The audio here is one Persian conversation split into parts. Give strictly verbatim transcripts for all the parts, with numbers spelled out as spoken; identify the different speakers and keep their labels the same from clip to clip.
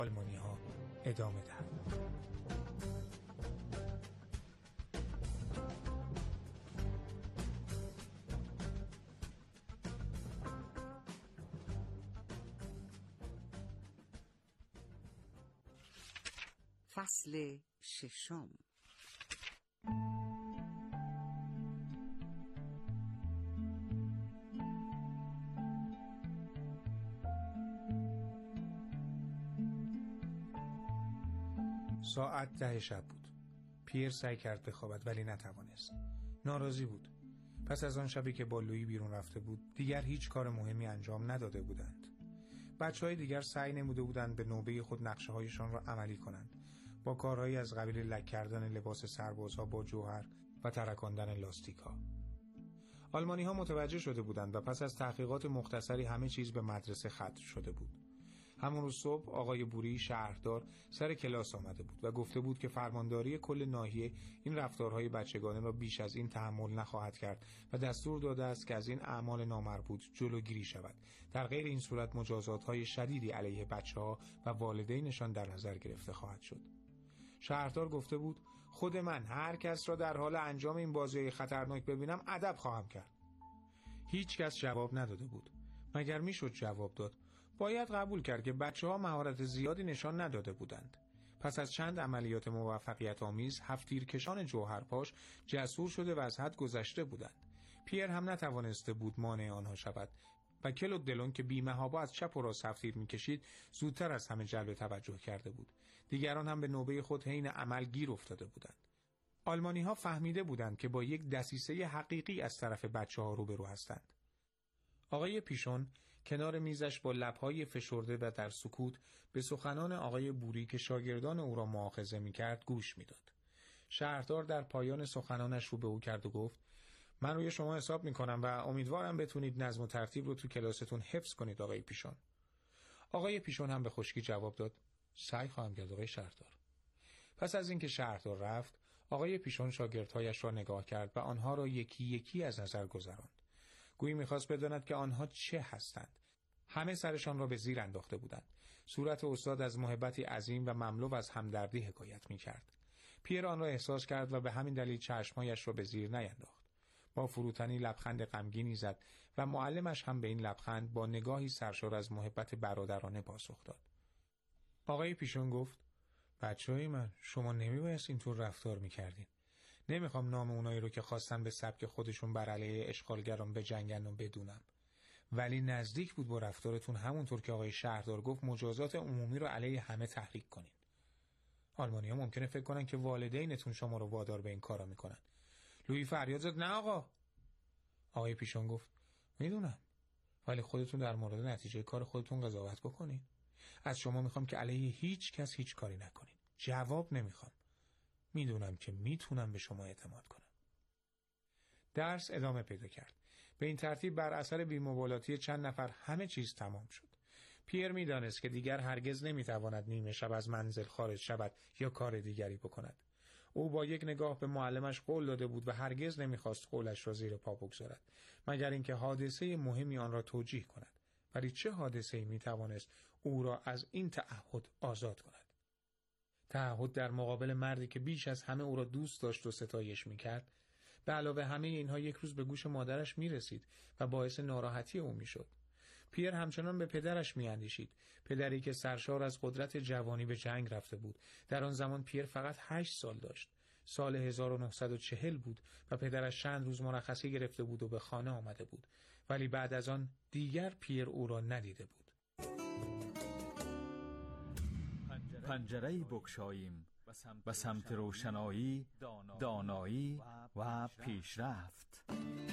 Speaker 1: آلمانی ها ادامه دهد.
Speaker 2: فصل ششم.
Speaker 1: ساعت ده شب بود. پیر سعی کرد بخوابد ولی نتوانست. ناراضی بود. پس از آن شبی که با لویی بیرون رفته بود دیگر هیچ کار مهمی انجام نداده بودند. بچه‌های دیگر سعی نموده بودند به نوبه خود نقشه هایشان را عملی کنند، با کارهایی از قبیل لک کردن لباس سربازها با جوهر و ترکاندن لاستیک ها. آلمانی ها متوجه شده بودند و پس از تحقیقات مختصری همه چیز به مدرسه ختم شده بود. همون روز صبح آقای بوری شهردار سر کلاس آمده بود و گفته بود که فرمانداری کل ناحیه این رفتارهای بچگانه را بیش از این تحمل نخواهد کرد و دستور داده است که از این اعمال نامربوط جلوگیری شود. در غیر این صورت مجازات‌های شدیدی علیه بچه‌ها و والدینشان در نظر گرفته خواهد شد. شهردار گفته بود خود من هر کس را در حال انجام این بازی خطرناک ببینم ادب خواهم کرد. هیچ کس جواب نداده بود. مگر میشد جواب داد؟ باید قبول کرد که بچه‌ها مهارت زیادی نشان نداده بودند. پس از چند عملیات موفقیت آمیز هفت تیرکشان جوهرپاش جسور شده و از حد گذشته بودند. پیر هم نتوانسته بود مانع آنها شود و کلود دلون که بی‌محابا از چپ و راست هفت تیر می‌کشید زودتر از همه جلب توجه کرده بود. دیگران هم به نوبه خود حین عمل گیر افتاده بودند. آلمانی‌ها فهمیده بودند که با یک دسیسه حقیقی از طرف بچه‌ها روبرو هستند. آقای پیشون کنار میزش با لب‌های فشرده و در سکوت به سخنان آقای بوری که شاگردان او را مؤاخذه می‌کرد گوش می‌داد. شهردار در پایان سخنانش رو به او کرد و گفت من روی شما حساب می‌کنم و امیدوارم بتونید نظم و ترتیب رو تو کلاستون حفظ کنید آقای پیشون. آقای پیشون هم به خشکی جواب داد سعی خواهم کرد آقای شهردار. پس از اینکه شهردار رفت آقای پیشون شاگردهایش را نگاه کرد و آنها را یکی یکی از نظر گذراند. گویی می‌خواست بداند که آنها چه هستند. همه سرشان را به زیر انداخته بودند. صورت استاد از محبتی عظیم و مملو از همدردی حکایت می‌کرد. پیر آن را احساس کرد و به همین دلیل چشمایش را به زیر نینداخت. با فروتنی لبخند غمگینی زد و معلمش هم به این لبخند با نگاهی سرشار از محبت برادرانه پاسخ داد. آقای پیشون گفت بچه‌های من شما نمی‌بایست اینطور رفتار می‌کردین. نمیخوام نام اونایی رو که خواستن به سبک خودشون بر علیه اشغالگران بجنگن و بدونم، ولی نزدیک بود با رفتارتون همونطور که آقای شهردار گفت مجازات عمومی رو علیه همه تحریک کنین. آلمانی‌ها ممکنه فکر کنن که والدینتون شما رو وادار به این کارا میکنن. لویی فریاد زد نه آقا. آقای پیشون گفت میدونم، ولی خودتون در مورد نتیجه کار خودتون قضاوت بکنین. از شما میخوام که علیه هیچ کس هیچ کاری نکنین. جواب نمیخوام. میدونم که میتونم به شما اعتماد کنم. درس ادامه پیدا کرد. به این ترتیب بر اثر بی‌مبالاتی چند نفر همه چیز تمام شد. پیر میدانست که دیگر هرگز نمیتواند نیمه شب از منزل خارج شود یا کار دیگری بکند. او با یک نگاه به معلمش قول داده بود و هرگز نمیخواست قولش را زیر پا بگذارد مگر اینکه حادثه مهمی آن را توجیه کند. ولی چه حادثه‌ای میتوانست او را از این تعهد آزاد کند؟ تعهد در مقابل مردی که بیش از همه او را دوست داشت و ستایش میکرد. به علاوه همه اینها یک روز به گوش مادرش میرسید و باعث ناراحتی او میشد. پیر همچنان به پدرش میاندیشید، پدری که سرشار از قدرت جوانی به جنگ رفته بود. در آن زمان پیر فقط هشت سال داشت. سال هزار و نهصد و چهل بود و پدرش چند روز مرخصی گرفته بود و به خانه آمده بود، ولی بعد از آن دیگر پیر او را ندیده بود.
Speaker 3: پنجره بگشاییم به سمت روشنایی، دانایی و پیشرفت.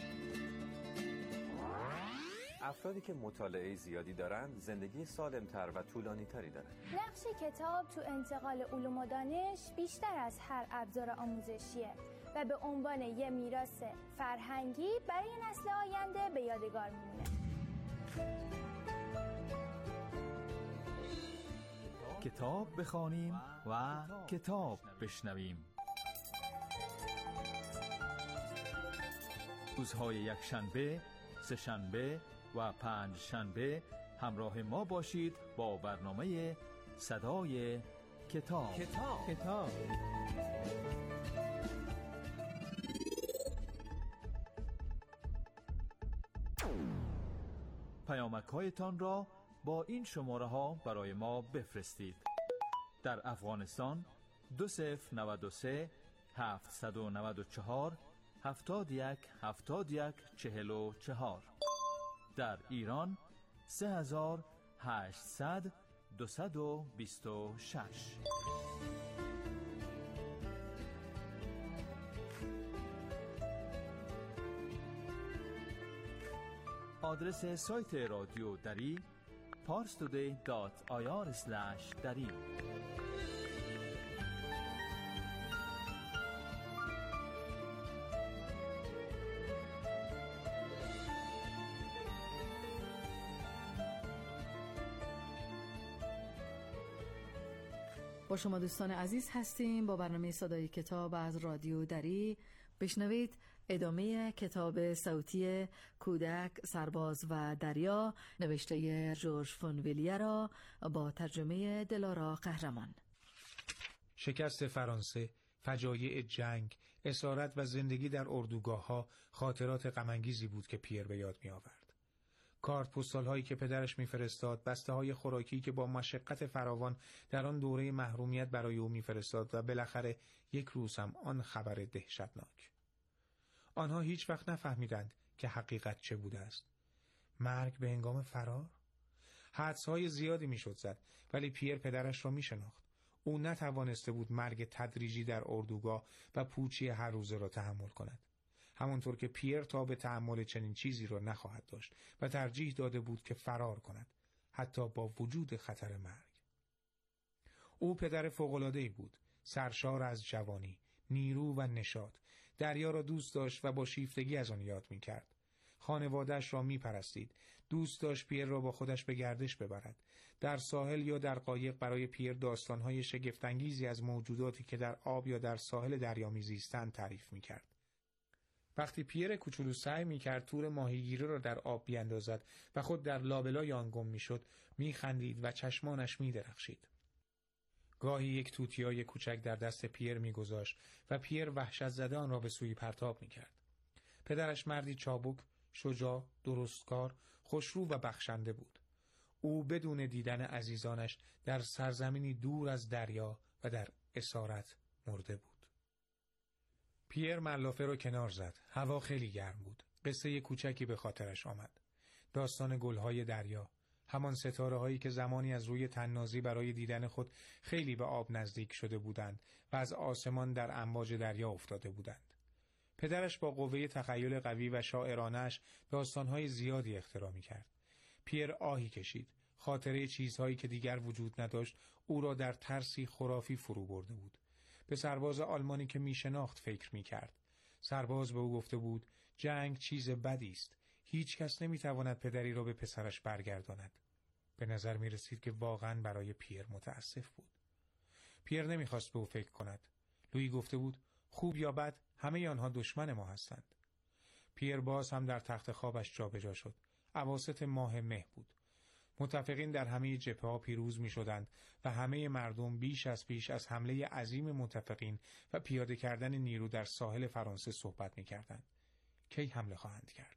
Speaker 4: افرادی که مطالعه زیادی دارند زندگی سالمتر و طولانی تری دارند.
Speaker 5: نقش کتاب تو انتقال علوم و دانش بیشتر از هر ابزار آموزشیه و به عنوان یه میراث فرهنگی برای نسل آینده به یادگار میمونه.
Speaker 3: کتاب بخوانیم و کتاب بشنویم. روزهای یک شنبه، سه شنبه و پنج شنبه همراه ما باشید با برنامه صدای کتاب.
Speaker 6: کتاب کتاب
Speaker 3: پیامک‌هایتان را با این شماره ها برای ما بفرستید. در افغانستان دو صفر نود و سه هفتصد و نود و چهار هفتاد و یک هفتاد و یک چهل و چهار. در ایران سه هزار هشتصد دویست و بیست و شش. آدرس سایت رادیو دری پارستودی دات آی آر اسلش دری.
Speaker 7: با شما دوستان عزیز هستیم با برنامه صدای کتاب از رادیو دری. بشنوید ادامه کتاب صوتی کودک، سرباز و دریا نوشته ژورژ فونویلیه را با ترجمه دلارا قهرمان.
Speaker 1: شکست فرانسه، فجایع جنگ، اسارت و زندگی در اردوگاه‌ها خاطرات غم‌انگیزی بود که پیر به یاد می آورد. کارت پستال هایی که پدرش میفرستاد، بسته های خوراکی که با مشقت فراوان در آن دوره محرومیت برای او میفرستاد و بالاخره یک روز هم آن خبر دهشتناک. آنها هیچ وقت نفهمیدند که حقیقت چه بوده است. مرگ به هنگام فرار؟ حدس‌های زیادی میشد زد، ولی پیر پدرش را میشناخت. او نتوانسته بود مرگ تدریجی در اردوگاه و پوچی هر روزه را تحمل کند. همانطور که پیر تا به تحمل چنین چیزی را نخواهد داشت و ترجیح داده بود که فرار کند، حتی با وجود خطر مرگ. او پدر فوق‌العاده‌ای بود، سرشار از جوانی، نیرو و نشاط. دریا را دوست داشت و با شیفتگی از آن یاد می‌کرد. خانواده‌اش را می‌پرستید. دوست داشت پیر را با خودش به گردش ببرد. در ساحل یا در قایق برای پیر داستان‌های شگفت‌انگیزی از موجوداتی که در آب یا در ساحل دریا می‌زیستند تعریف می‌کرد. وقتی پیر کوچولو سعی می‌کرد تور ماهیگیری را در آب بیاندازد و خود در لابلای آن گم می‌شد، می‌خندید و چشمانش می‌درخشید. گاهی یک توتیای کوچک در دست پیر می‌گذاشت و پیر وحشت زده آن را به سوی پرتاب می‌کرد. پدرش مردی چابک، شجاع، درستکار، خوشرو و بخشنده بود. او بدون دیدن عزیزانش در سرزمینی دور از دریا و در اسارت مرده بود. پیر ملافه رو کنار زد. هوا خیلی گرم بود. قصه کوچکی به خاطرش آمد. داستان گلهای دریا. همان ستاره هایی که زمانی از روی تنازی برای دیدن خود خیلی به آب نزدیک شده بودند و از آسمان در امواج دریا افتاده بودند. پدرش با قوه تخیل قوی و شاعرانش داستانهای زیادی اختراع می‌کرد. پیر آهی کشید. خاطره چیزهایی که دیگر وجود نداشت او را در ترسی خرافی فرو برده بود. به سرباز آلمانی که می شناخت فکر می کرد. سرباز به او گفته بود جنگ چیز بدی است. هیچ کس نمی تواند پدری را به پسرش برگرداند. به نظر می رسید که واقعا برای پیر متاسف بود. پیر نمی خواست به او فکر کند. لویی گفته بود خوب یا بد همه آنها دشمن ما هستند. پیر باز هم در تخت خوابش جابجا شد. اواسط ماه مه بود. متفقین در همه جبهه‌ها پیروز می‌شدند و همه مردم بیش از پیش از حمله عظیم متفقین و پیاده کردن نیرو در ساحل فرانسه صحبت می‌کردند. کی حمله خواهند کرد؟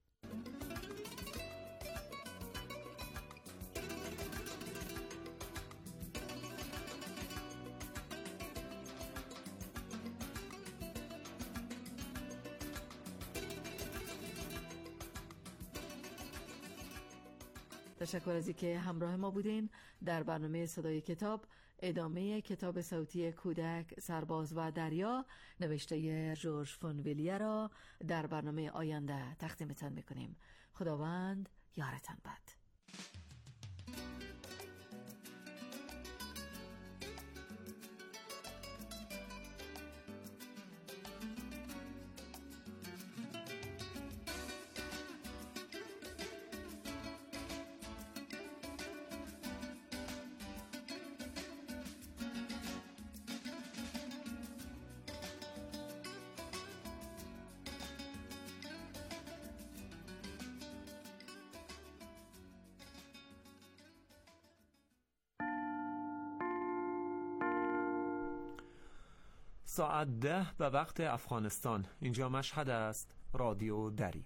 Speaker 7: تشکر از اینکه همراه ما بودین در برنامه صدای کتاب. ادامه کتاب صوتی کودک، سرباز و دریا نوشته ژورژ فونویلیه را در برنامه آینده تقدیمتان میکنیم. خداوند یارتان باد.
Speaker 6: ساعت ده به وقت افغانستان. اینجا مشهد است، رادیو دری.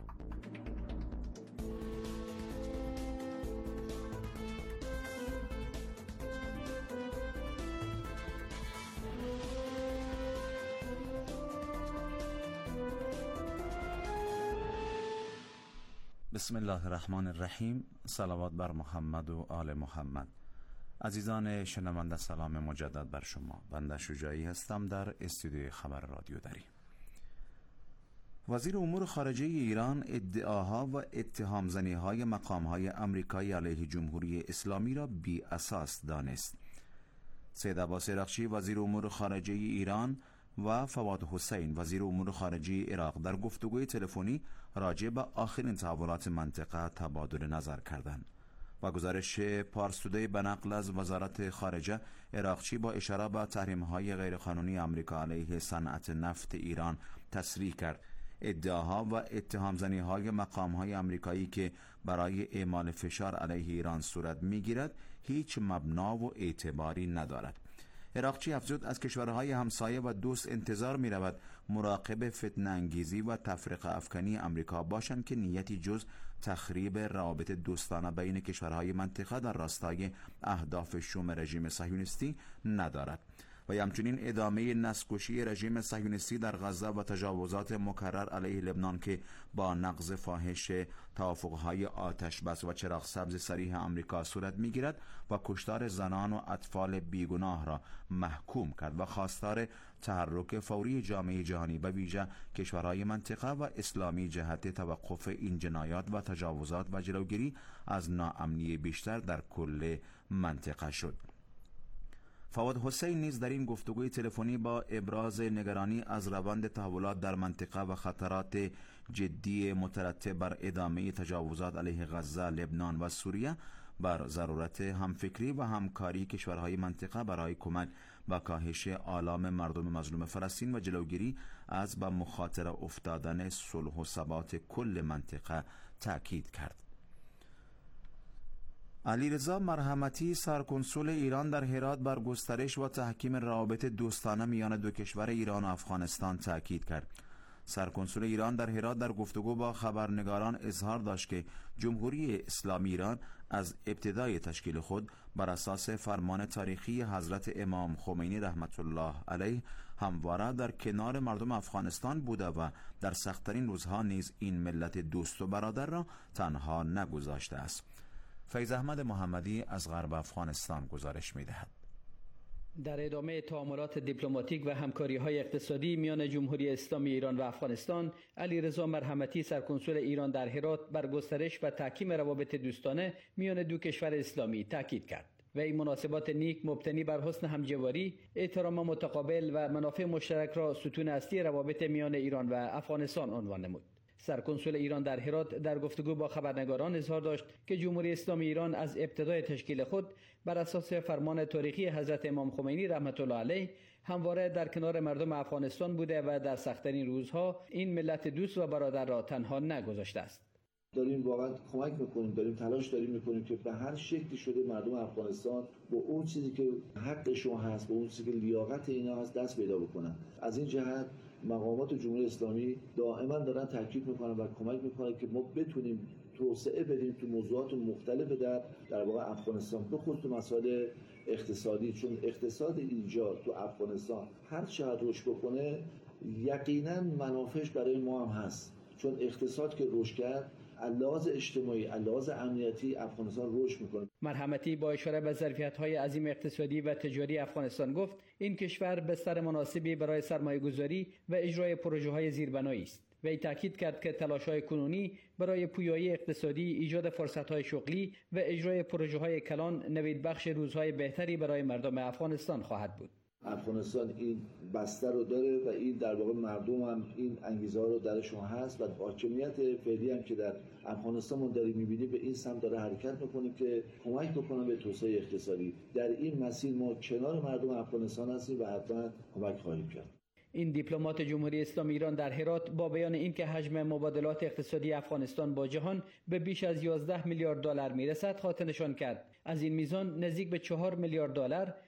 Speaker 8: بسم الله الرحمن الرحیم. صلوات بر محمد و آل محمد. عزیزان شنونده، سلام مجدد بر شما. بنده شجاعی هستم در استودیوی خبر رادیو دری. وزیر امور خارجه ایران ادعاها و اتهام زنی های مقام های امریکایی علیه جمهوری اسلامی را بی اساس دانست. سید عباس عراقچی وزیر امور خارجه ایران و فواد حسین وزیر امور خارجه عراق در گفتگوی تلفنی راجع به آخرین تحولات منطقه تبادل نظر کردند. و گزارش پارس تودی به نقل از وزارت خارجه، عراقچی با اشاره به تحریم‌های غیرقانونی آمریکا علیه صنعت نفت ایران تصریح کرد ادعاها و اتهام زنی‌های مقام‌های آمریکایی که برای اعمال فشار علیه ایران صورت می‌گیرد هیچ مبنا و اعتباری ندارد. عراقچی افزود از کشورهای همسایه و دوست انتظار می رود مراقب فتنه انگیزی و تفرقه افکنی امریکا باشند که نیتی جز تخریب روابط دوستانه بین کشورهای منطقه در راستای اهداف شوم رژیم صهیونیستی ندارد و همچنین ادامه نسل‌کشی رژیم صهیونیستی در غزه و تجاوزات مکرر علیه لبنان که با نقض فاحش توافق‌های آتش‌بس و چراغ سبز صریح آمریکا صورت می‌گیرد و کشتار زنان و اطفال بیگناه را محکوم کرد و خواستار تحرک فوری جامعه جهانی و ویژه کشورهای منطقه و اسلامی جهت توقف این جنایات و تجاوزات و جلوگیری از ناامنی بیشتر در کل منطقه شد. فواد حسین نیز در این گفتگوی تلفنی با ابراز نگرانی از روند تحولات در منطقه و خطرات جدی مترتب بر ادامه تجاوزات علیه غزه، لبنان و سوریه بر ضرورت همفکری و همکاری کشورهای منطقه برای کمک و کاهش آلام مردم مظلوم فلسطین و جلوگیری از به مخاطره افتادن صلح و ثبات کل منطقه تأکید کرد. علیرضا مرحمتی سرکنسول ایران در هرات بر گسترش و تحکیم روابط دوستانه میان دو کشور ایران و افغانستان تأکید کرد. سرکنسول ایران در هرات در گفتگو با خبرنگاران اظهار داشت که جمهوری اسلامی ایران از ابتدای تشکیل خود بر اساس فرمان تاریخی حضرت امام خمینی رحمت الله علیه همواره در کنار مردم افغانستان بوده و در سخت‌ترین روزها نیز این ملت دوست و برادر را تنها نگذاشته است. فیض احمد محمدی از غرب افغانستان گزارش می‌دهد.
Speaker 9: در ادامه تعاملات دیپلماتیک و همکاری‌های اقتصادی میان جمهوری اسلامی ایران و افغانستان، علیرضا مرحمتی سرکنسول ایران در هرات بر گسترش و تحکیم روابط دوستانه میان دو کشور اسلامی تاکید کرد و این مناسبات نیک مبتنی بر حسن همجواری، احترام متقابل و منافع مشترک را ستون اصلی روابط میان ایران و افغانستان عنوان نمود. سرکنسول ایران در هرات در گفتگو با خبرنگاران اظهار داشت که جمهوری اسلامی ایران از ابتدای تشکیل خود بر اساس فرمان تاریخی حضرت امام خمینی رحمت الله علیه همواره در کنار مردم افغانستان بوده و در سخت‌ترین روزها این ملت دوست و برادر را تنها نگذاشته است.
Speaker 10: داریم واقعا کمک میکنیم، داریم تلاش داریم میکنیم که به هر شکلی شده مردم افغانستان با اون چیزی که حقشون هست، با اون چیزی که لیاقت اینا هست دست پیدا بکنن. از این جهت مقامات جمهوری اسلامی دائما دارن تاکید میکنن و کمک میکنن که ما بتونیم توسعه بدیم تو موضوعات مختلف در در واقع افغانستان، به خصوص تو مسائل اقتصادی، چون اقتصاد اینجا تو افغانستان هر چقدر رشد بکنه یقینا منافعش برای ما هم هست، چون اقتصاد که رشد کرد لحاظ اجتماعی، لحاظ امنیتی افغانستان رشد میکنه.
Speaker 9: مرحمتی با اشاره به ظرفیت‌های عظیم اقتصادی و تجاری افغانستان گفت این کشور بستر مناسبی برای سرمایه‌گذاری و اجرای پروژه‌های زیربنایی است. وی تاکید کرد که تلاش‌های کنونی برای پویایی اقتصادی، ایجاد فرصت‌های شغلی و اجرای پروژه‌های کلان نوید بخش روزهای بهتری برای مردم افغانستان خواهد بود.
Speaker 10: افغانستان این بستر رو داره و این در واقع مردم هم این انگیزه ها رو درشون هست و حاکمیت فعلی هم که در افغانستان ما داریم می‌بینیم به این سمت داره حرکت می‌کنه که کمک بکنه به توسعه اقتصادی. در این مسیر ما کنار مردم افغانستان هستیم و حتما کمک خواهیم کرد.
Speaker 9: این دیپلمات جمهوری اسلامی ایران در هرات با بیان اینکه حجم مبادلات اقتصادی افغانستان با جهان به بیش از یازده میلیارد دلار میرسد خاطر نشان کرد از این میزان نزدیک به چهار میلیارد دلار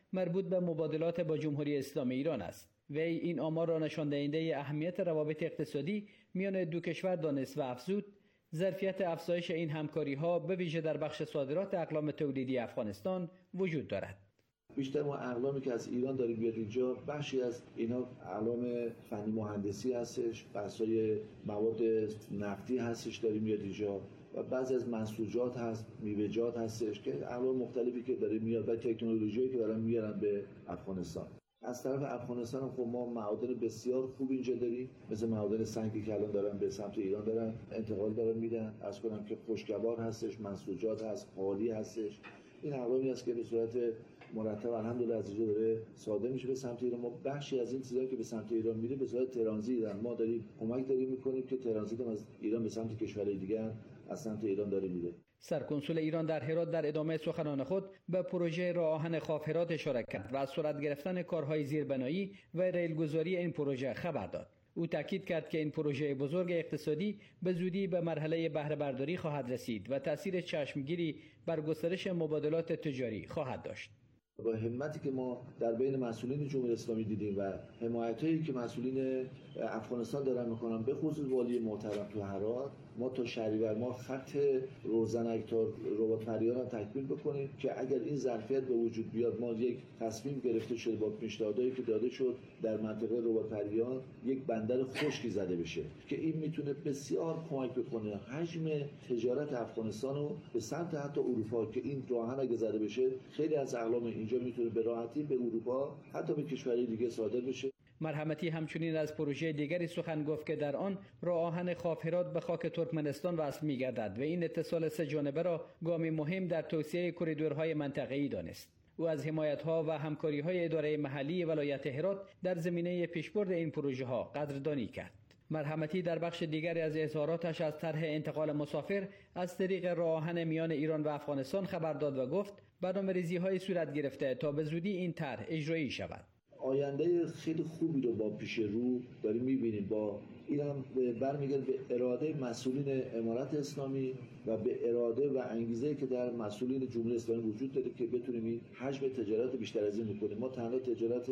Speaker 9: مربوط به مبادلات با جمهوری اسلامی ایران است. وی این آمار را نشان دهنده اهمیت روابط اقتصادی میان دو کشور دانست و افزود ظرفیت افزایش این همکاری‌ها به ویژه در بخش صادرات اقلام تولیدی افغانستان وجود دارد.
Speaker 10: بیشتر ما اقلامی که از ایران داریم بیاد اینجا، بخشی از اینا اقلام فنی مهندسی هستش، بحث‌های مواد نفتی هستش داریم میاد اینجا و بعضی از منسوجات هست، میوه‌جات هستش که اقلام مختلفی که داره میاد و تکنولوژیایی که دارن میارن به افغانستان. از طرف افغانستان هم خب ما معادن بسیار خوب اینجا داریم، مثل معادن سنگی که الان دارن به سمت ایران دارن انتقال دارن میدن. عرض کنم که خشکبار هستش، منسوجات هست، قالی هستش. این اقلامی است که به صورت مرتب الحمدلله از اینجا داره صادر میشه به سمت ایران. ما بخشی از این چیزایی که به سمت ایران میره به صورت ترانزیت ما داریم کمک داریم میکنیم که ترانزیت از ایران به سمت کشورهای دیگه از سمت ایران داره میره.
Speaker 9: سرکنسول ایران در هرات در ادامه سخنان خود به پروژه راه آهن خاف هرات اشاره کرد و از سرعت گرفتن کارهای زیربنایی و ریلگذاری این پروژه خبر داد. او تاکید کرد که این پروژه بزرگ اقتصادی به زودی به مرحله بهره برداری خواهد رسید و تاثیر چشمگیری بر گسترش مبادلات تجاری خواهد داشت.
Speaker 10: با همتی که ما در بین مسئولین جمهوری اسلامی دیدیم و حمایتایی که مسئولین افغانستان دارن میکنن، به خصوص والی محترم تو هرات، ما تا شهریور ما خط روزنک تا رباط پریان رو تکمیل بکنیم که اگر این ظرفیت به وجود بیاد، ما یک تصمیم گرفته شده با پیشنهادایی که داده شد در منطقه رباط پریان یک بندر خشکی زده بشه که این میتونه بسیار کمک بکنه حجم تجارت افغانستان رو به سمت حتی اروپا، که این راهن اگه زده بشه خیلی از اقلام اینجا میتونه به راحتی به اروپا حتی به کشورهای دیگه صادر بشه.
Speaker 9: مرحمتی همچنین از پروژه دیگری سخن گفت که در آن راه آهن خاف هرات به خاک ترکمنستان وصل می‌گردد و این اتصال سه جانبه را گامی مهم در توسعه کریدورهای منطقه‌ای دانست. او از حمایت‌ها و همکاری‌های اداره محلی ولایت هرات در زمینه پیشبرد این پروژه‌ها قدردانی کرد. مرحمتی در بخش دیگری از اظهاراتش از طرح انتقال مسافر از طریق راه آهن میان ایران و افغانستان خبر داد و گفت برنامه‌ریزی‌های صورت گرفته تا به زودی این طرح اجرایی شود.
Speaker 10: آینده خیلی خوبی رو با پیش رو داریم می‌بینیم. با این هم برمیگرده به اراده مسئولین امارت اسلامی و به اراده و انگیزه‌ای که در مسئولین جمهوری اسلامی وجود داره که بتونیم این حجم تجارت بیشتر از این بکنیم. ما تنها تجارت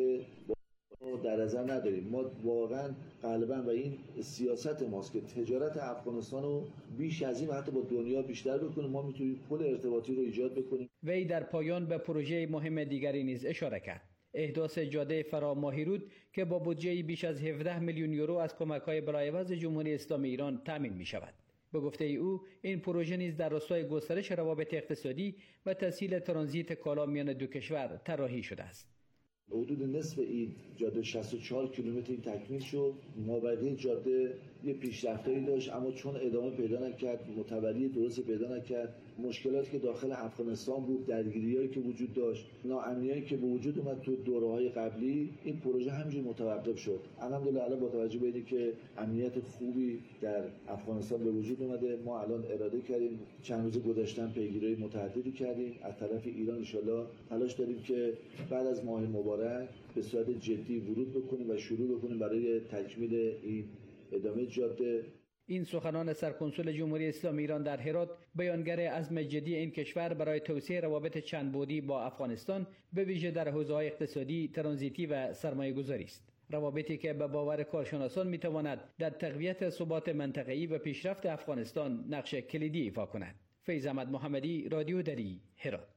Speaker 10: در نظر نداریم، ما واقعا غالبا و این سیاست ماست که تجارت افغانستان رو بیش از این حتی با دنیا بیشتر بکنیم. ما میتونیم پل ارتباطی رو ایجاد بکنیم.
Speaker 9: وی در پایان به پروژه مهم دیگری نیز اشاره کرد: احداث جاده فرا ماهیرود که با بودجه بیش از هفده میلیون یورو از کمک‌های برآی‌وضع جمهوری اسلامی ایران تامین می‌شود. به گفته او این پروژه نیز در راستای گسترش روابط اقتصادی و تسهیل ترانزیت کالا میان دو کشور طراحی شده است.
Speaker 10: حدود نصف این جاده شصت و چهار کیلومتر این تکمیل شد. مابقی جاده یه پیشرفتایی داشت اما چون ادامه پیدا نکرد، متولی درست پیدا نکرد، مشکلاتی که داخل افغانستان بود، درگیریایی که وجود داشت، ناامنیایی که به وجود اومد تو دوره‌های قبلی، این پروژه همینجوری متوقف شد. الحمدلله الان با توجه به اینکه امنیت خوبی در افغانستان به وجود اومده، ما الان اراده کردیم چند روز گذشته پیگیری متعددی کردیم از طرف ایران. ان شاءالله تلاش داریم که بعد از ماه مبارک به صورت جدی ورود بکنیم و شروع بکنیم برای تکمیل این ادامه جاده.
Speaker 9: این سخنان سرکنسول جمهوری اسلامی ایران در هرات بیانگر عزم جدی این کشور برای توسعه روابط چند بعدی با افغانستان به ویژه در حوزه‌های اقتصادی، ترانزیتی و سرمایه‌گذاری است. روابطی که به باور کارشناسان می‌تواند در تقویت ثبات منطقه‌ای و پیشرفت افغانستان نقش کلیدی ایفا کند. فیض احمد محمدی، رادیو دری، هرات.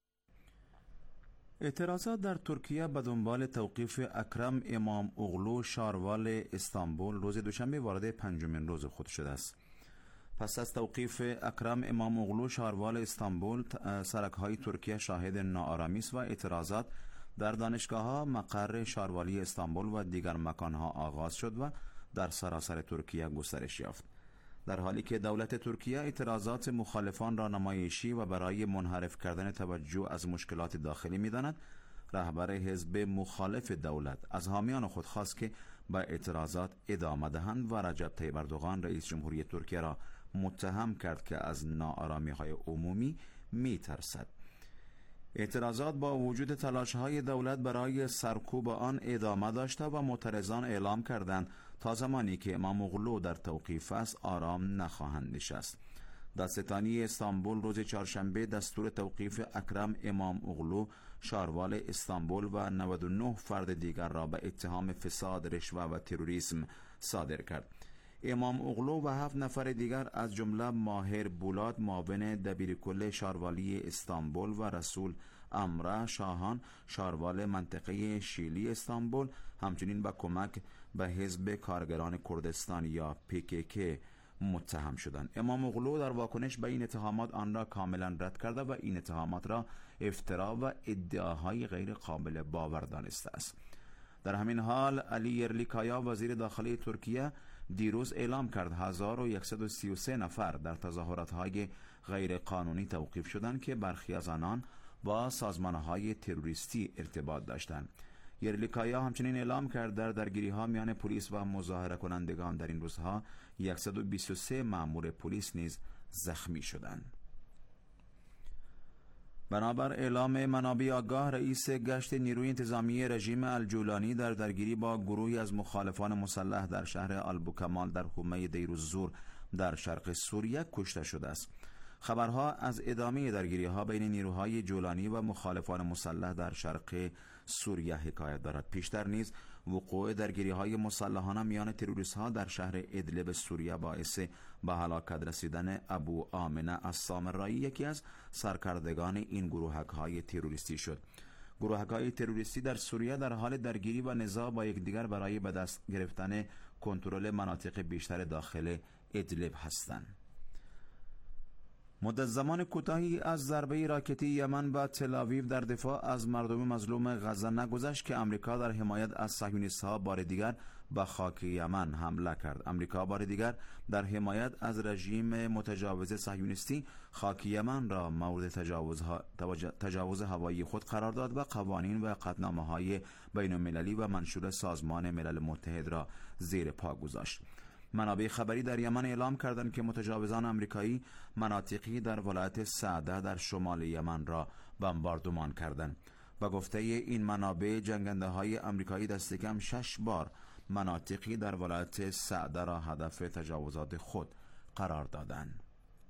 Speaker 8: اعتراضات در ترکیه به دنبال توقیف اکرم امام اغلو شاروال استانبول روز دوشنبه وارد پنجمین روز خود شده است. پس از توقیف اکرم امام اغلو شاروال استانبول، سرک‌های ترکیه شاهد ناآرامی است و اعتراضات در دانشگاه‌ها، مقر شاروالی استانبول و دیگر مکان‌ها آغاز شد و در سراسر ترکیه گسترش یافت. در حالی که دولت ترکیه اعتراضات مخالفان را نمایشی و برای منحرف کردن توجه از مشکلات داخلی می‌داند، رهبر حزب مخالف دولت از حامیان خود خواست که به اعتراضات ادامه دهند و رجب طیب اردوغان رئیس جمهوری ترکیه را متهم کرد که از ناآرامی‌های عمومی می‌ترسد. اعتراضات با وجود تلاش‌های دولت برای سرکوب آن ادامه داشته و معترضان اعلام کردند تا زمانی که امام اغلو در توقیف است آرام نخواهند نشست. دادستانی استانبول روز چهارشنبه دستور توقیف اکرم امام اغلو شاروال استانبول و نود و نه فرد دیگر را به اتهام فساد، رشوه و تروریسم صادر کرد. امام اغلو و هفت نفر دیگر از جمله ماهر بولاد معاون دبیرکل شاروالی استانبول و رسول امره شاهان شاروال منطقه شیلی استانبول همچنین به کمک به حزب کارگران کردستان یا پی کی کی متهم شدند. امام اغلو در واکنش به این اتهامات آن را کاملا رد کرده و این اتهامات را افترا و ادعاهای غیر قابل باور دانسته است. در همین حال علی یرلیکایا وزیر داخلی ترکیه دیروز اعلام کرد هزار و صد و سی و سه نفر در تظاهرات‌های غیر قانونی توقیف شدند که برخی از آنان با سازمان‌های تروریستی ارتباط داشتند. یرلیکایا همچنین اعلام کرد در درگیری‌ها میان پلیس و مظاهره کنندگان در این روزها صد و بیست و سه مأمور پلیس نیز زخمی شدند. بنابر اعلام منابع آگاه، رئیس گشت نیروی انتظامی رژیم الجولانی در درگیری با گروهی از مخالفان مسلح در شهر البوکمال در حومه دیر الزور در شرق سوریه کشته شده است. خبرها از ادامه درگیری‌ها بین نیروهای جولانی و مخالفان مسلح در شرق سوریه حکایت دارد. پیشتر نیز وقوع درگیری‌های مسلحانه میان تروریست‌ها در شهر ادلب سوریه باعث به هلاکت رسیدن ابو آمنه السامرایی، یکی از سرکردگان این گروهک‌های تروریستی شد. گروهک‌های تروریستی در سوریه در حال درگیری و نزاع با یکدیگر برای به دست گرفتن کنترل مناطق بیشتر داخل ادلب هستند. مدت زمان کوتاهی از ضربه راکتی یمن به تل‌آویو در دفاع از مردم مظلوم غزه نگذشت که امریکا در حمایت از صهیونیست‌ها بار دیگر به خاک یمن حمله کرد. امریکا بار دیگر در حمایت از رژیم متجاوز صهیونیستی خاک یمن را مورد تجاوز, تجاوز هوایی خود قرار داد و قوانین و قطعنامه‌های بین‌المللی و منشور سازمان ملل متحد را زیر پا گذاشت. منابع خبری در یمن اعلام کردند که متجاوزان آمریکایی مناطقی در ولایت سعده در شمال یمن را بمباردمان کردند. با گفته این منابع، جنگنده های آمریکایی دست کم شش بار مناطقی در ولایت سعده را هدف تجاوزات خود قرار دادند.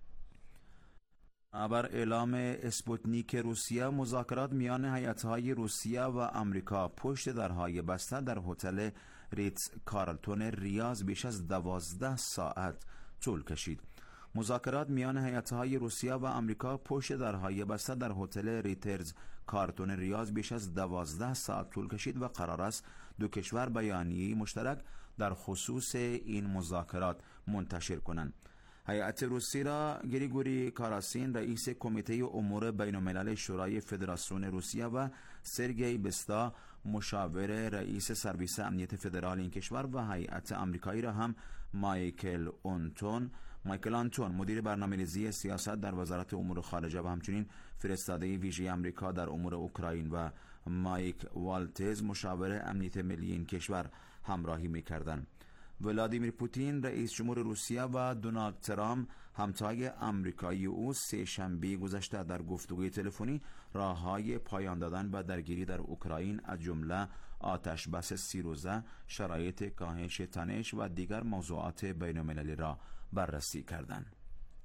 Speaker 8: بر اعلام اسپوتنیک روسیه، مذاکرات میان هیئت‌های روسیه و آمریکا پشت درهای بسته در هتل ریتز کارلتون ریاض بیش از دوازده ساعت طول کشید. مذاکرات میان هیئت‌های روسیه و آمریکا پشت درهای بسته در هتل ریتز کارلتون ریاض بیش از دوازده ساعت طول کشید و قرار است دو کشور بیانیه‌ای مشترک در خصوص این مذاکرات منتشر کنند. هیئت روسی را گریگوری کاراسین، رئیس کمیته امور بین‌الملل شورای فدراسیون روسیه، و سرگئی بستا، مشاور رئیس سرویس امنیت فدرال این کشور، و هیئت آمریکایی را هم مایکل آنتون مایکل آنتون مدیر برنامه‌ریزی سیاست در وزارت امور خارجه و همچنین فرستاده ویژه آمریکا در امور اوکراین، و مایک والتز مشاور امنیت ملی این کشور همراهی می‌کردند. ولادیمیر پوتین رئیس جمهور روسیه و دونالد ترامپ همتای آمریکایی او سه شنبه گذشته در گفتگوی تلفنی راه‌های پایان دادن به درگیری در اوکراین از جمله آتش بس سی روزه، شرایط کاهش تنش و دیگر موضوعات بین‌المللی را بررسی کردند.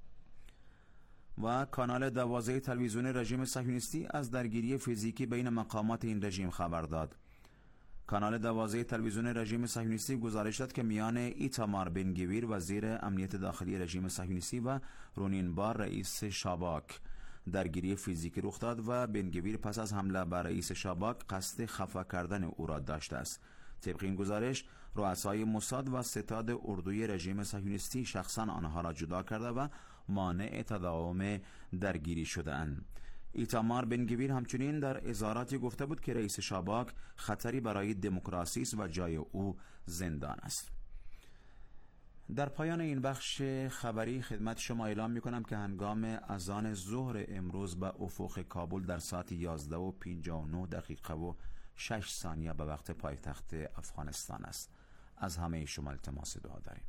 Speaker 8: و کانال دوازده تلویزیون رژیم صهیونیستی از درگیری فیزیکی بین مقامات این رژیم خبر داد. کانال دوازده تلویزیون رژیم صهیونیستی گزارش داد که میان ایتامار بن گویر وزیر امنیت داخلی رژیم صهیونیستی و رونین بار رئیس شاباک درگیری فیزیکی رخ داد و بن گویر پس از حمله بر رئیس شاباک قصد خفا کردن او را داشته است. طبق این گزارش، رؤسای موساد و ستاد اردوی رژیم صهیونیستی شخصا آنها را جدا کرده و مانع تداوم درگیری شده اند. ایتامار بن گویر همچنین در اظهاراتی گفته بود که رئیس شاباک خطری برای دموکراسی است و جای او زندان است. در پایان این بخش خبری خدمت شما اعلام می کنم که هنگام اذان ظهر امروز به افق کابل در ساعت یازده و پنجاه و نه دقیقه و شش ثانیه به وقت پایتخت افغانستان است. از همه شما التماس دعا داریم.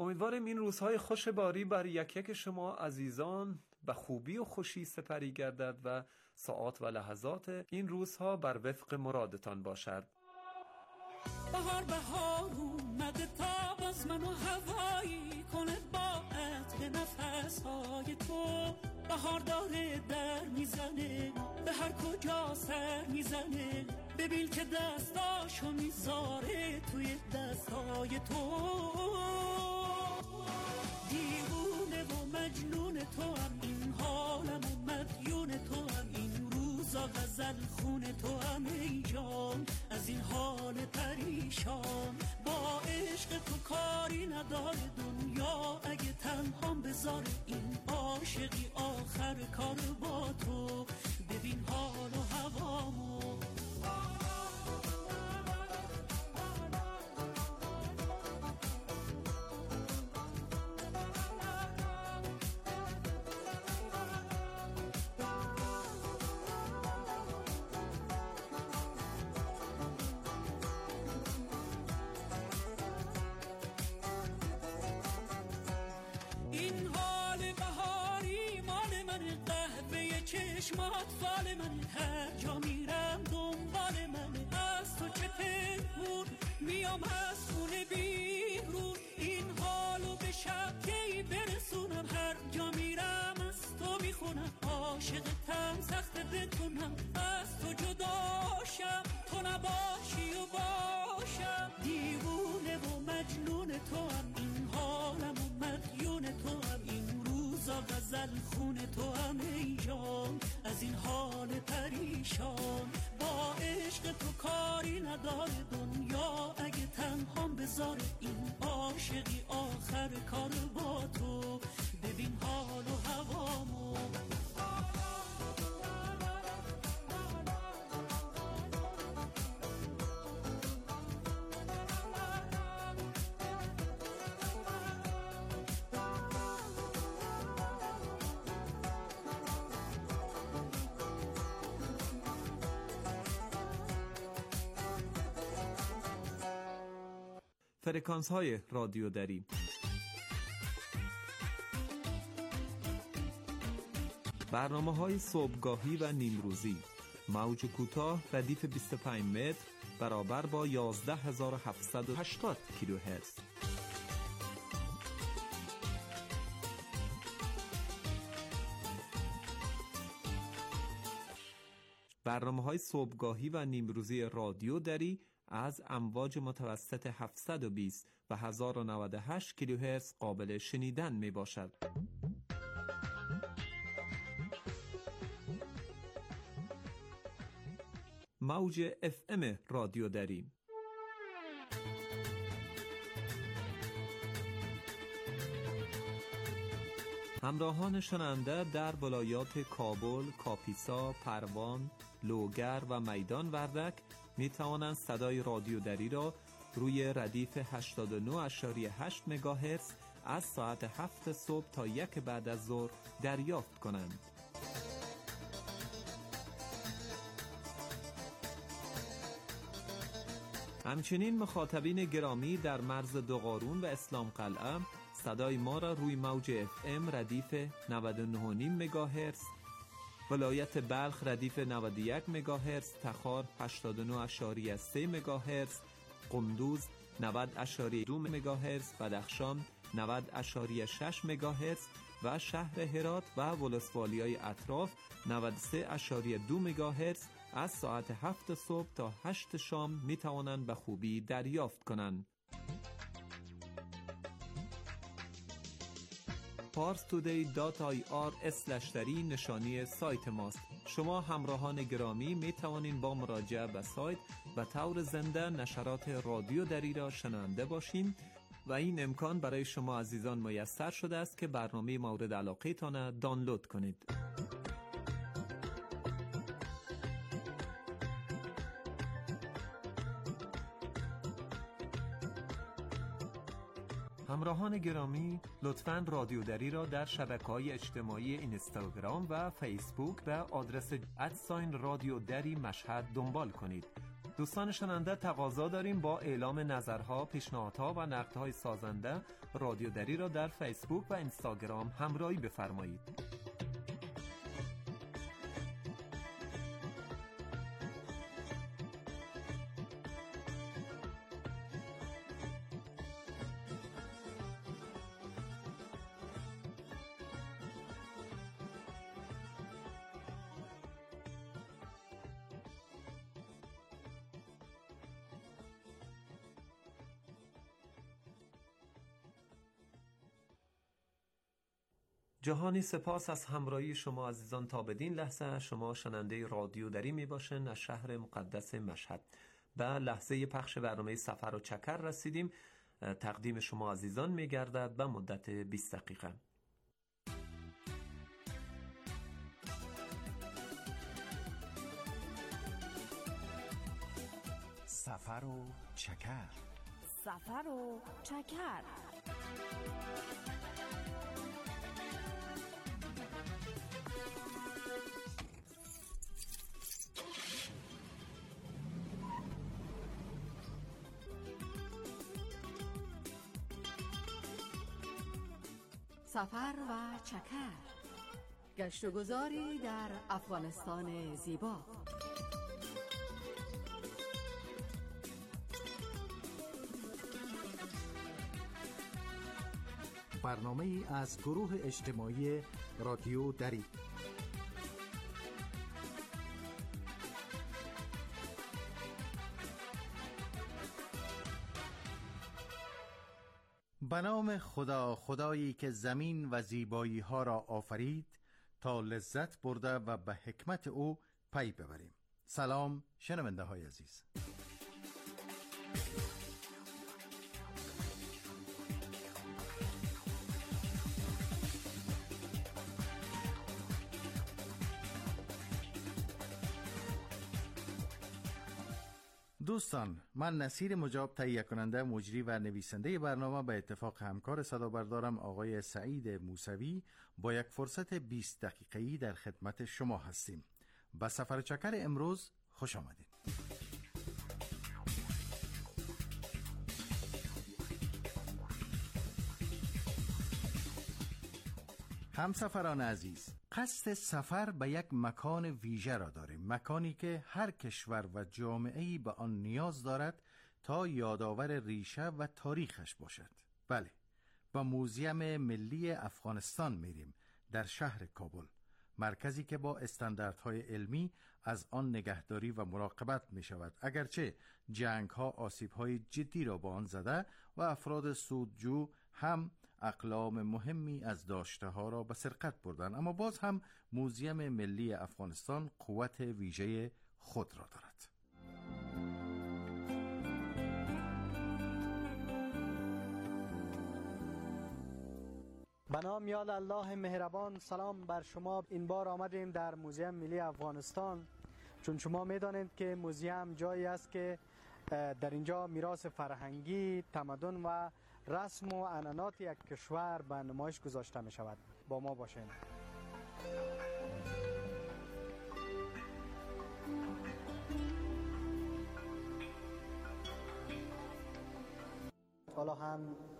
Speaker 6: امیدوارم این روزهای خوش باری بر یک یک شما عزیزان به خوبی و خوشی سپری گردد و ساعات و لحظات این روزها بر وفق مرادتان باشد.
Speaker 11: بهار بهار اومده تا باز منو هوایی کنه با عطر نفسهای تو. بهار داره در میزنه به هر کجا سر میزنه، ببین که دستاشو میذاره توی دستای تو. دیوونه و مجنون تو هم این حالم و مدیون تو هم این روزا غزل خون تو هم ای جان از این حال پریشان. با عشق تو کاری نداره دنیا اگه تنهام بذاره، این عاشقی آخر کار با تو. ببین حال و هوامو چشمات فال من، هر جا میرم دنبال من. از تو چه پنهون میام از خونه بیرون، این حالو به شب کی برسونم. هر جا میرم از تو میخونم، عاشقتم سخت بتونم از تو جداشم، تو نباشی و باشم. دیوونه و مجنون تو هم این حالم و مدیون تو هم این روزا غزل خون تو هم ای جان از این حال پریشان. با عشق تو کاری نداره دنیا اگه تنهام بذاره، این عاشقی آخر کار با تو. ببین حال و هوامو
Speaker 6: فرکانس های رادیو دری. برنامه های صبحگاهی و نیمروزی، موج کوتاه ردیف بیست و پنج متر برابر با یازده هزار و هفتصد و هشتاد کیلوهرتز. برنامه های صبحگاهی و نیمروزی رادیو دری از امواج متوسط هفتصد و بیست و هزار و نود و هشت کیلوهرتز قابل شنیدن می باشد. موج اف ام رادیو دری. همراهان شنونده در ولایات کابل، کاپیسا، پروان، لوگر و میدان وردک می توانند صدای رادیو دری را روی ردیف هشتاد و نه ممیز هشت مگاهرتز از ساعت هفت صبح تا یک بعد از ظهر دریافت کنند. همچنین مخاطبین گرامی در مرز دوقارون و اسلام قلعه صدای ما را روی موج اف ام ردیف نود و نه و نیم مگاهرتز، ولایت بلخ ردیف نود و یک مگاهرتز، تخار هشتاد و نه ممیز سه مگاهرتز، قندوز نود ممیز دو مگاهرتز، بدخشان نود ممیز شش مگاهرتز و شهر هرات و ولسوالیای اطراف نود و سه ممیز دو مگاهرتز از ساعت هفت صبح تا هشت شام می توانند به خوبی دریافت کنند. پارس تودی دات آی آر اسلش دری نشانی سایت ماست. شما همراهان گرامی می توانید با مراجعه به سایت و طور زنده نشرات رادیو دری را شنونده باشین و این امکان برای شما عزیزان میسر شده است که برنامه مورد علاقه تان دانلود کنید. همراهان گرامی، لطفاً رادیو دری را در شبکه‌های اجتماعی اینستاگرام و فیسبوک به آدرس ادساین رادیو دری مشهد دنبال کنید. دوستان شنونده، تقاضا داریم با اعلام نظرها، پیشنهادها و نقدهای سازنده رادیو دری را در فیسبوک و اینستاگرام همراهی بفرمایید. جهانی سپاس از همراهی شما عزیزان. تا بدین لحظه شما شنونده رادیو دری می باشین از شهر مقدس مشهد. به لحظه پخش برنامه سفر و چکر رسیدیم. تقدیم شما عزیزان می گردد به مدت بیست دقیقه.
Speaker 12: سفر و چکر.
Speaker 5: سفر و چکر.
Speaker 7: سفر و چکر، گشت و گذاری در افغانستان زیبا.
Speaker 12: برنامه از گروه اجتماعی رادیو دری. به نام خدا، خدایی که زمین و زیبایی ها را آفرید تا لذت برده و به حکمت او پی ببریم. سلام شنونده های عزیز. دوستان، من نصیر مجاب، تهیه کننده، مجری و نویسنده برنامه، به اتفاق همکار صدابردارم آقای سعید موسوی با یک فرصت بیست دقیقه‌ای در خدمت شما هستیم. به سفر چکر امروز خوش آمدید. همسفران عزیز، قصد سفر به یک مکان ویژه را داریم، مکانی که هر کشور و جامعه‌ای به آن نیاز دارد تا یادآور ریشه و تاریخش باشد. بله، به موزیم ملی افغانستان میریم در شهر کابل، مرکزی که با استانداردهای علمی از آن نگهداری و مراقبت می شود، اگرچه جنگ ها آسیب های جدی را با آن زده و افراد سودجو هم اقلام مهمی از داشته ها را به سرقت بردن، اما باز هم موزیم ملی افغانستان قوت ویژه خود را دارد.
Speaker 13: به نام یاد الله مهربان. سلام بر شما. این بار آمدیم در موزیم ملی افغانستان، چون شما میدانید که موزیم جایی است که در اینجا میراث فرهنگی، تمدن و رسم و عنعنات یک کشور به نمایش گذاشته می شود. با ما باشین. حالا هم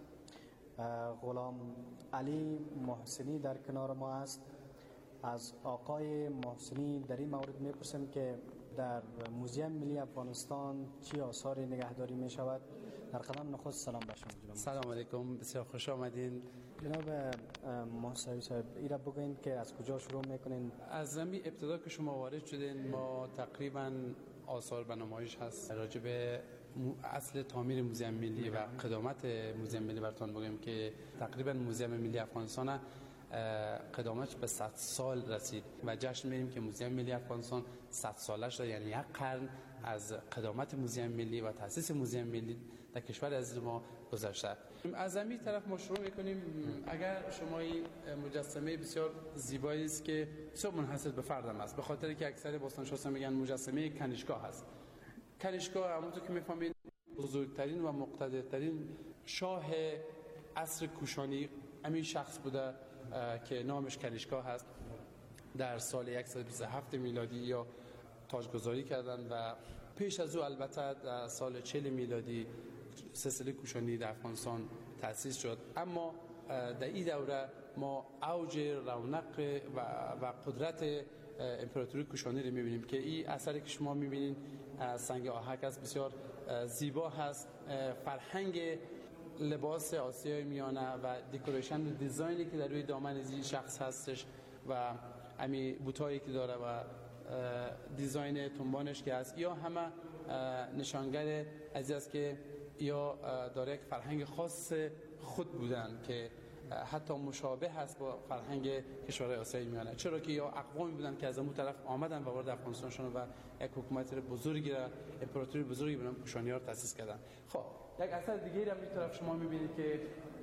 Speaker 13: غلام علی محسنی در کنار ما است. از آقای محسنی در این مورد میپرسیم که در موزیم ملی افغانستان چی آثاری نگهداری می شود. در قدم نخست سلام بر شما جناب.
Speaker 14: سلام علیکم، بسیار خوش آمدین
Speaker 13: جناب محسوی صاحب. ایرا بگوین که از کجا شروع میکنین؟
Speaker 14: از زمین ابتدا که شما وارد شدین ما تقریبا آثار به نمایش هست راجع به اصل تعمیر موزیم ملی و قدامت موزیم ملی براتون بگم که تقریبا موزیم ملی افغانستان قدامتش به صد سال رسید و جشن می‌گیریم که موزیم ملی افغانستان صد سالش را، یعنی یک قرن از قدامت موزیم ملی و تأسیس موزیم ملی در کشور عزیز ما گذشته. از همین طرف ما شروع می‌کنیم. اگر شما این مجسمه بسیار زیبایی است که بسیار منحصر به فردم است، به خاطر که اکثر باستانشناسان میگن مجسمه کنیشکا هست. کنیشکا همونطور که می‌فهمید بزرگترین و مقتدرترین شاه عصر کوشانی همین شخص بوده که نامش کنیشکا هست. در سال صد و بیست و هفت میلادی یا تاجگذاری کردند و پیش از او البته در سال چهل میلادی سلسله کوشانی در افغانستان تأسیس شد. اما در این دوره ما اوج رونق و, و قدرت امپراتوری کوشانی رو می‌بینیم که این اثری که شما می‌بینید سنگ آهک است، بسیار زیبا هست. فرهنگ لباس آسیای میانه و دکوریشن و دیزاینی که در روی دامن این شخص هستش و امی بوتایی که داره و دیزاین تنبانش که هست، یا همه نشانگر از است که یا داره یک فرهنگ خاص خود بودن که حتی مشابه هست با فرهنگ کشورهای آسیای میانه، چرا که یا اقوامی بودن که از اون طرف آمدن و وارد افغانستان شدن و یک حکومت بزرگی را، امپراتوری بزرگی به نام کوشانی‌ها را تأسیس کردن. خب یک اثر دیگه را این طرف شما می‌بینید که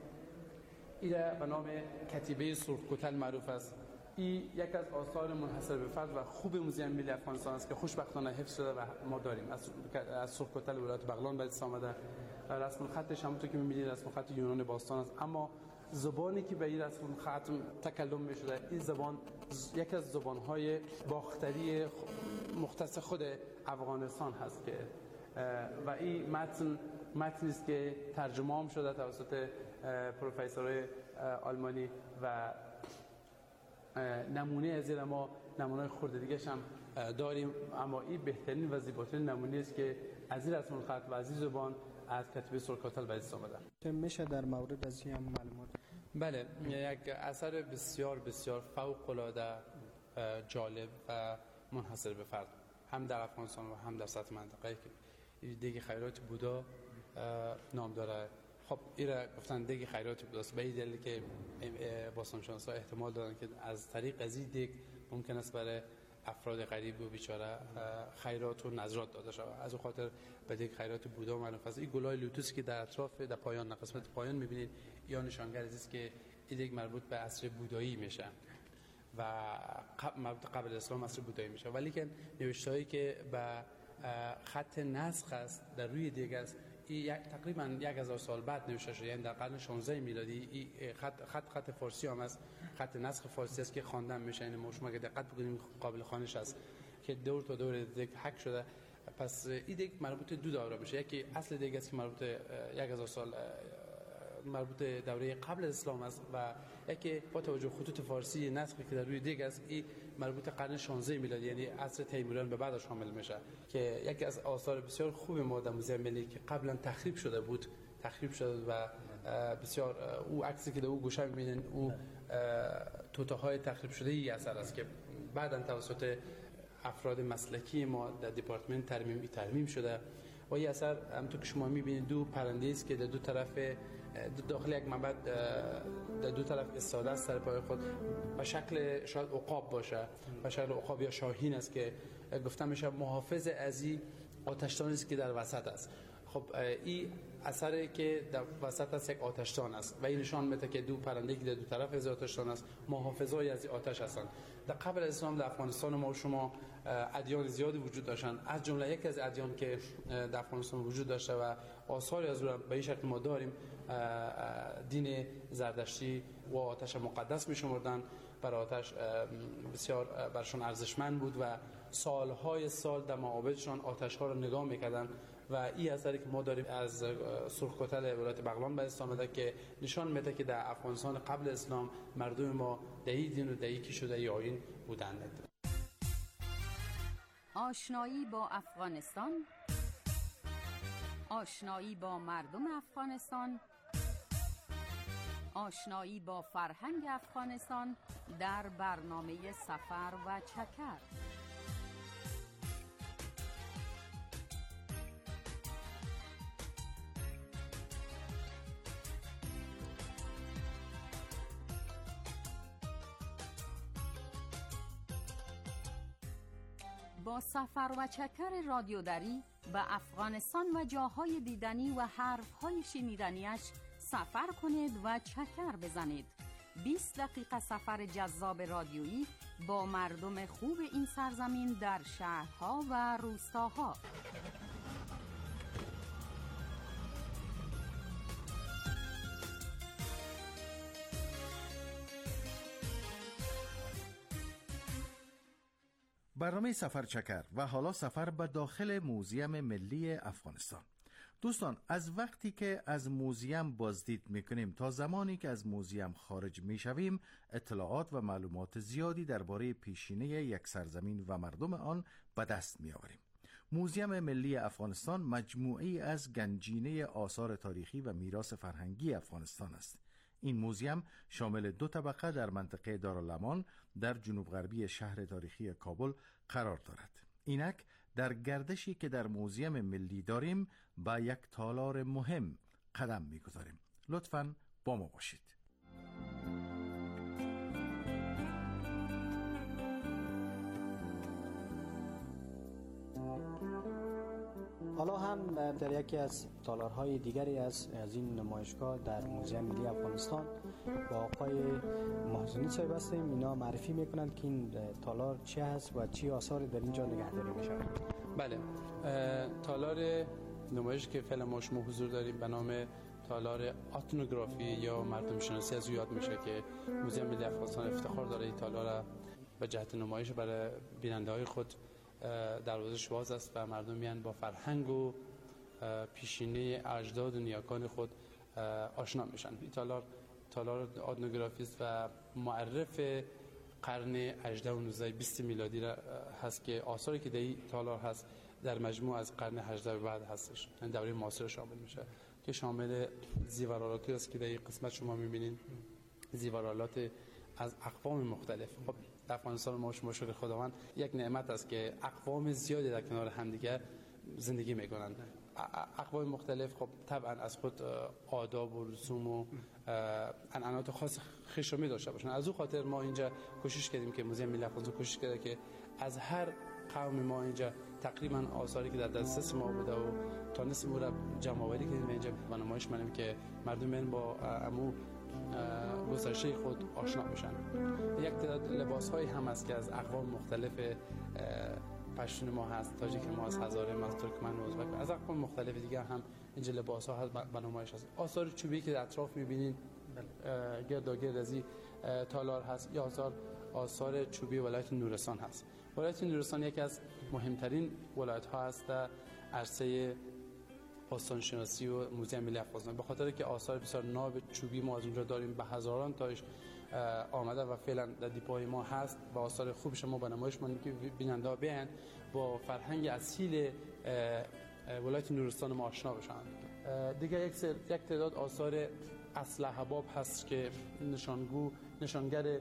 Speaker 14: این به نام کتیبه سرخکتل معروف است. این یک از آثار منحصر به فرد و خوب موزیم ملی افغانستان است که خوشبختانه حفظ شده و ما داریم. از از سرخکتل ولایت بغلان به دست آمده. رسم الخطش همونطور که می‌بینید رسم الخط یونان باستان است، اما زبانی که به این رسم الخط تکلم می‌شده این زبان یک از زبان‌های باختری مختص خود افغانستان هست که و این متن متنی است که ترجمه هم شده توسط پروفسورای آلمانی و نمونه از این ما نمونه خورده دیگه‌ش هم داریم، اما این بهترین و زیباترین نمونه است که از این رسم الخط و از این زبان از کتیبه سرخکتل به دست آمده.
Speaker 13: چه میشه در مورد از این معلومات؟
Speaker 14: بله، یک اثر بسیار بسیار فوق‌العاده جالب و منحصر به فرد هم در افغانستان و هم در سطح منطقه‌ای که دیگه خیرات بودا نام داره. خب این گفتن دیگه خیرات بودا است، به این دلیل که باستانشناسا احتمال دارن که از طریق از این دیگ ممکن است برای افراد غریب و بیچاره خیرات و نذرات داده شود. از اون خاطر به دیگه خیرات بودا معروف است. این گلای لوتوسی که در اطراف در پایان قسمت پایان می‌بینید یا نشانگر است که این دیگ مربوط به عصر بودایی میشه و مربوط قبل اسلام عصر بودایی میشه، ولی که نوشته‌هایی که به خط نسخ است در روی دیگ است یک تقریبا یک هزار سال بعد نوشته شده، یعنی در قرن شانزده میلادی. این خط خط خط فارسی هم است، خط نسخ فارسی است که خواندن میشه. یعنی ما شما اگه دقت بکنید قابل خوانش است که دور تا دور دیگ حک شده. پس این دیگ مربوط دو دوره میشه، یکی اصل دیگ است که مربوط یک هزار سال مربوط دوره قبل اسلام است و یکی با توجه خطوط فارسی نسخی که در روی دیگ است این مربوط قرن شانزده میلادی، یعنی عصر تیموریان به بعد شامل میشه که یکی از آثار بسیار خوب ما در موزیم ملی که قبلا تخریب شده بود تخریب شده و بسیار او عکسی که در او گوشه میبینید او توتاهای تخریب شده ای اثر است که بعداً توسط افراد مسلکی ما در دپارتمان ترمیم ترمیم شده و این اثر همونطور که شما میبینید دو پرنده است که در دو طرف داخل یک معبد در دو طرف ایستاده است سر پای خود به شکل شاید عقاب باشه، به شکل عقاب یا شاهین است که گفته میشه محافظ از این آتشدانی است که در وسط است. خب این اثری که در وسط است یک آتشدان است و این نشان میده که دو پرنده که در دو طرف از آتشدان است محافظای از آتش هستند. در قبل اسلام در افغانستان ما شما ادیان زیادی وجود داشتن، از جمله یکی از ادیان که در افغانستان وجود داشته و آثاری از اون به این شکل ما داریم دین زردشتی و آتش مقدس میشمردن. بر آتش بسیار برشون ارزشمند بود و سالهای سال در معابدشان آتش ها رو نگاه میکردن و این اثری که ما داریم از سرخکتل ولایت بغلان به دست آمده که نشان میده که در افغانستان قبل اسلام مردم ما در این دین و در این کیش و در این آیین بودند.
Speaker 15: آشنایی با افغانستان، آشنایی با مردم افغانستان، آشنایی با فرهنگ افغانستان در برنامه سفر و چکر. با سفر و چکر رادیو دری به افغانستان و جاهای دیدنی و حرفهای شنیدنیش سفر کنید و چکر بزنید. بیست دقیقه سفر جذاب رادیویی با مردم خوب این سرزمین در شهرها و روستاها.
Speaker 12: برنامه سفر چکر و حالا سفر به داخل موزیم ملی افغانستان. دوستان، از وقتی که از موزیم بازدید میکنیم تا زمانی که از موزیم خارج میشویم اطلاعات و معلومات زیادی درباره پیشینه یک سرزمین و مردم آن به دست میآوریم. موزیم ملی افغانستان مجموعه‌ای از گنجینه آثار تاریخی و میراث فرهنگی افغانستان است. این موزیم شامل دو طبقه در منطقه دارالامان در جنوب غربی شهر تاریخی کابل قرار دارد. اینک در گردشی که در موزیم ملی داریم با یک تالار مهم قدم می‌گذاریم. لطفاً با ما باشید.
Speaker 13: حالا هم در یکی از تالارهای دیگری از از این نمایشگاه در موزیم ملی افغانستان با آقای محسنی صاحب هستیم. اینا معرفی میکنند که این تالار چی هست و چی آثاری در اینجا نگهداری میشه.
Speaker 14: بله، تالار نمایش که فعلا ما شما حضور داریم به نام تالار اتنوگرافی یا مردم شناسی از او یاد میشه که موزیم ملی افغانستان افتخار داره این تالار به جهت نمایش برای بیننده های خود دروازش باز است و مردم میان با فرهنگ و پیشینه اجداد و نیاکان خود آشنا میشن. این تالار تالار اتنوگرافی است و معرف قرن هجدهم و نوزدهم بیست میلادی هست که آثاری که در این تالار هست در مجموع از قرن هجدهم بعد هستش، یعنی دوره معاصر شامل میشه که شامل زیورالاتی است که در این قسمت شما میبینید، زیورالات از اقوام مختلف. خب در افغانستان ما شما شکر خداوند یک نعمت است که اقوام زیادی در کنار همدیگه زندگی میکنند. اقوام مختلف خب طبعا از خود آداب و رسوم و عنعنات خاص خشمی داشته باشند. از او خاطر ما اینجا کوشش کردیم که موزیم ملی افغانستان کوشش کرده که از هر قوم ما اینجا تقریبا آثاری که در دسترس ما بوده و تانستیم رو جمع آوری کردیم و اینجا به نمایش می‌آوریم که مردم من با امو گذشته خود آشنا بشن. یک تعداد لباس‌هایی هم هست که از اقوام مختلف پشتون ما هست، تاجیک ما هست، هزاره ما هست، ترکمن و ازبک، از اقوام مختلف دیگه هم اینجا لباس‌ها هست به نمایش هست. آثار چوبی که در اطراف می‌بینید گرداگرد از این تالار هست یا آثار آثار چوبی ولایت نورستان هست. ولایت نورستان یکی از مهمترین ولایت‌ها است در عرصه باستانشناسی و موزیم ملی افغانستان، به خاطر که آثار بسیار ناب چوبی ما از اونجا داریم، به هزاران تاش آمده و فعلا در دیپای ما هست و آثار خوب شما به نمایش ماندیم که بیننده بیان با فرهنگ اصیل ولایت نورستان ما آشنا بشن. دیگه یک سر یک تعداد آثار اسلحه باب هست که نشانگو نشانگر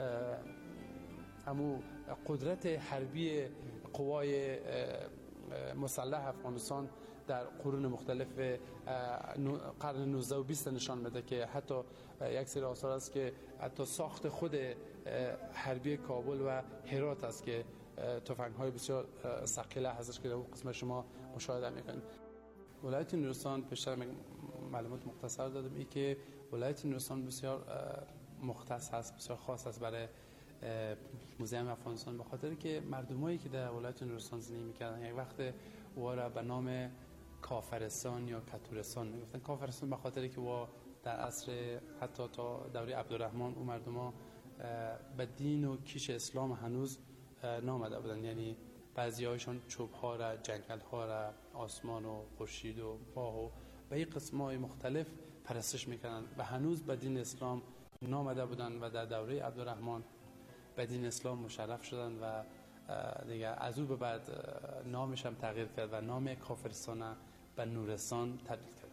Speaker 14: همو قدرت حربی قوای مسلح افغانستان در قرون مختلف قرن نوزدهم و بیست نشان میده که حتی یک سری آثار است که حتی ساخت خود حربی کابل و هرات است که تفنگ‌های بسیار ثقیله هستش که در اون قسمت شما مشاهده میکنید. ولایت نورستان پیشتر معلومات مختصر دادم ای که ولایت نورستان بسیار مختص هست، بسیار خاص است برای موزیم افغانستان، به خاطر که مردمایی که در ولایت نورستان زندگی میکردن یک وقت او را به نام کافرستان یا کتورستان میگفتن. کافرستان به خاطر که او در عصر حتی تا دوره عبدالرحمن او مردما به دین و کیش اسلام هنوز نامده بودن، یعنی بعضی هایشان چوب ها را، جنگل ها را، آسمان و خورشید و ماه و به این قسم های مختلف پرستش میکنن و هنوز به دین اسلام نامده بودن و در دوره عبدالرحمن به دین اسلام مشرف شدن و دیگه از او به بعد نامش هم تغییر کرد و نام کافرستان به نورستان تبدیل کرد.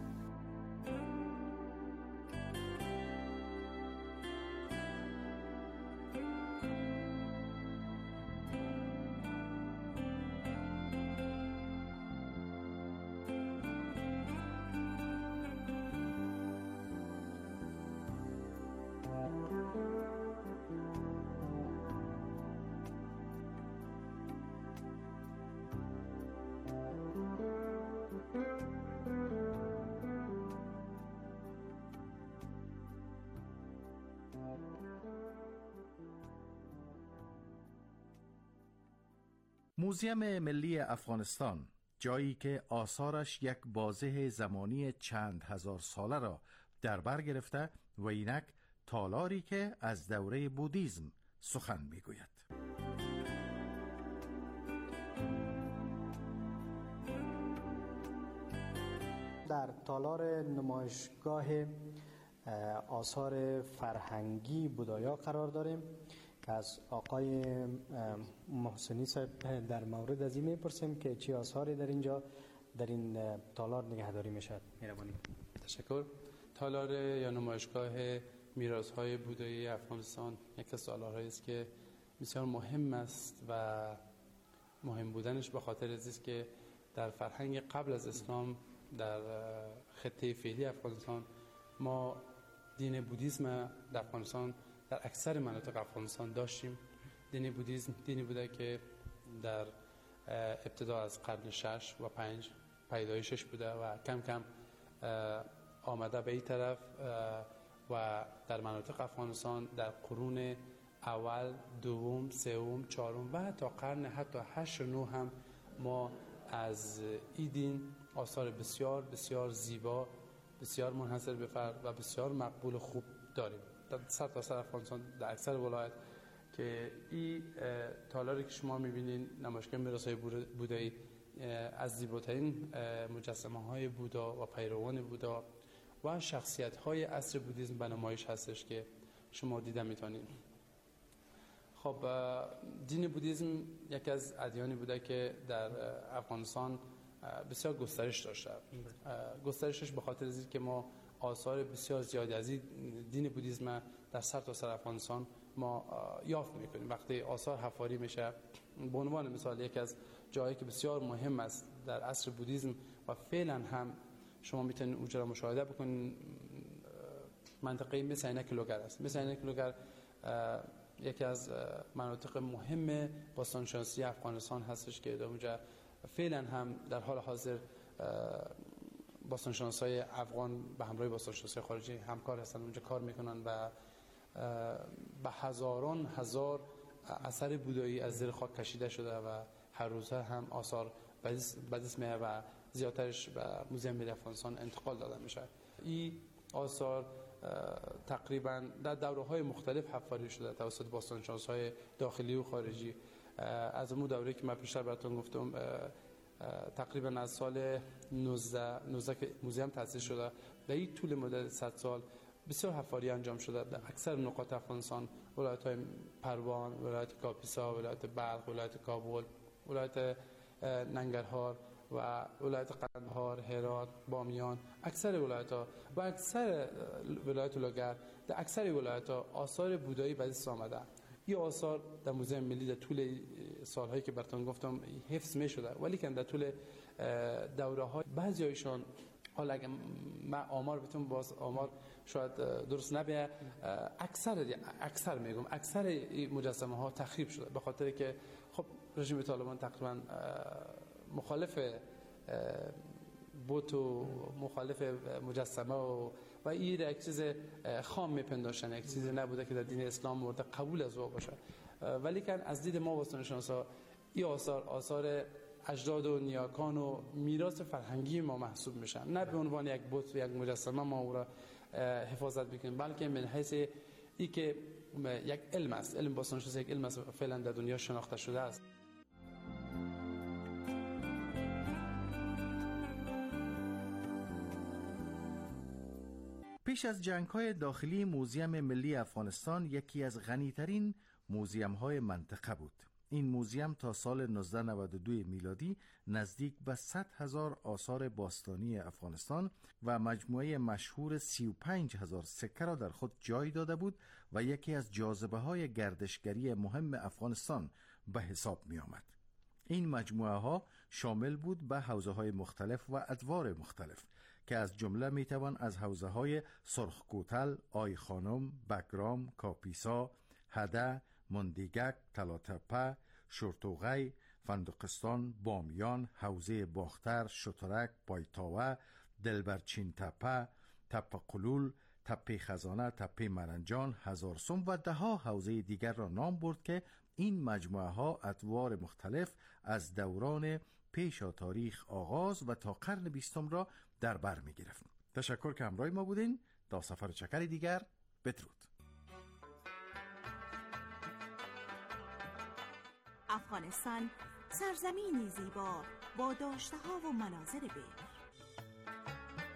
Speaker 12: موزیم ملی افغانستان، جایی که آثارش یک بازه زمانی چند هزار ساله را در بر گرفته و اینک تالاری که از دوره بودیزم سخن میگوید.
Speaker 13: در تالار نمایشگاه آثار فرهنگی بودایا قرار داریم که از آقای محسنی صاحب در مورد از این میپرسیم که چی آثاری در اینجا در این تالار نگهداری میشد. مهربانی.
Speaker 14: تشکر. تالار یا نمایشگاه میراث‌های بودایی افغانستان یک از تالارهایی است که بسیار مهم است و مهم بودنش به خاطر است که در فرهنگ قبل از اسلام در خطه فعلی افغانستان ما دین بودیسم در افغانستان در اکثر مناطق افغانستان داشتیم. دین بودیسم دینی بوده که در ابتدا از قرن شش و پنج پیدایشش بوده و کم کم آمده به این طرف و در مناطق افغانستان در قرون اول، دوم، سوم، چهارم و تا قرن حتی هشت و نه هم ما از این دین آثار بسیار بسیار زیبا، بسیار منحصر به فرد و بسیار مقبول خوب داریم در سر تا سر افغانستان، در اکثر ولایت. که این تالاری که شما میبینین نمایشگاه میراث‌های بودایی از زیباترین مجسمه های بودا و پیروان بودا و شخصیت های عصر بودیسم به نمایش هستش که شما دیده میتونید. خب دین بودیسم یکی از ادیانی بوده که در افغانستان بسیار گسترش داشته. گسترشش به خاطر از که ما آثار بسیار زیادی از دین بودیسم در سر تا سر افغانستان ما یافت میکنیم. وقتی آثار حفاری میشه، به عنوان مثال یکی از جایی که بسیار مهم است در عصر بودیسم و فعلا هم شما میتونید اونجا را مشاهده بکنید، منطقه مثل عینک لوگر است. مثل عینک لوگر یکی از مناطق مهم باستانشناسی افغانستان هستش که در اونجا فعلا هم در حال حاضر باستانشناسای افغان به همراه باستانشناسای خارجی همکار هستن، اونجا کار میکنن و به هزاران هزار اثر بودایی از زیر خاک کشیده شده و هر روز هم آثار بدیسمه و زیادترش به موزیم ملی افغانستان انتقال داده میشه. این آثار تقریبا در دوره‌های مختلف حفاری شده توسط باستانشناس‌های داخلی و خارجی. از اون دوره که من پیشتر براتون گفتم تقریبا از سال نوزده نوزده که موزیم تأسیس شده، در این طول مدت صد سال بسیار حفاری انجام شده در اکثر نقاط افغانستان، ولایت‌های پروان، ولایت کاپیسا، ولایت بلخ، ولایت کابل، ولایت ننگرهار و ولایت قندهار، هرات، بامیان، اکثر ولایت‌ها و اکثر ولایت لوگر، در اکثر ولایت‌ها آثار بودایی به دست آمده. این آثار در موزیم ملی در طول سال‌هایی که براتون گفتم حفظ می‌شده، ولی که در طول دوره‌های بعضی هایشان، حالا اگه من آمار بتونم باز آمار شاید درست نبیه، اکثر اکثر میگم اکثر این مجسمه ها تخریب شده به خاطر که خب رژیم طالبان تقریبا مخالف بوت و مخالف مجسمه و و این یک چیز خام میپنداشتن، یک چیزی نبوده که در دین اسلام مورد قبول از او باشه. ولی که از دید ما باستانشناسا این آثار آثار اجداد و نیاکان و میراث فرهنگی ما محسوب میشن، نه به عنوان یک بت و یک مجسمه ما او را حفاظت بکنیم، بلکه من حیث ای که یک علم است. علم باستانشناسی یک علم است فعلا در دنیا شناخته شده است.
Speaker 12: پیش از جنگ‌های داخلی موزیم ملی افغانستان یکی از غنی‌ترین موزیم‌های منطقه بود. این موزیم تا سال نوزده نود و دو میلادی نزدیک به صد هزار آثار باستانی افغانستان و مجموعه مشهور سی و پنج هزار سکه را در خود جای داده بود و یکی از جاذبه‌های گردشگری مهم افغانستان به حساب می آمد. این مجموعه ها شامل بود به حوزه های مختلف و ادوار مختلف که از جمله می توان از حوزه های سرخکوتل، آی خانم، بگرام، کاپیسا، هده، مندیگک، تلاتپه، شورتوغی، فندقستان، بامیان، حوزه باختر، شترک، بایتاوه، دلبرچین تپه، تپه قلول، تپه خزانه، تپه مرنجان، هزارسوم و ده ها حوزه دیگر را نام برد که این مجموعه ها ادوار مختلف از دوران پیش از تاریخ آغاز و تا قرن بیستم را در بر می گرفت. تشکر که همراه ما بودین. تا سفر چکر دیگر، بدرود.
Speaker 16: افغانستان سرزمینی زیبا با داشته‌ها و مناظر بکر.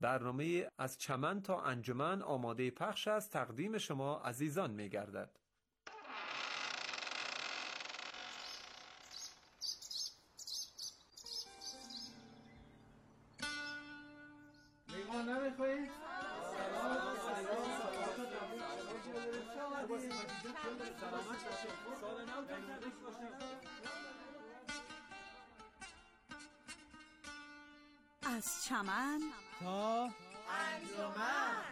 Speaker 6: برنامه از چمن تا انجمن آماده پخش از تقدیم شما عزیزان می گردد.
Speaker 12: لیوان نمیخوایی؟
Speaker 16: از چمن
Speaker 12: تا
Speaker 16: انجمن.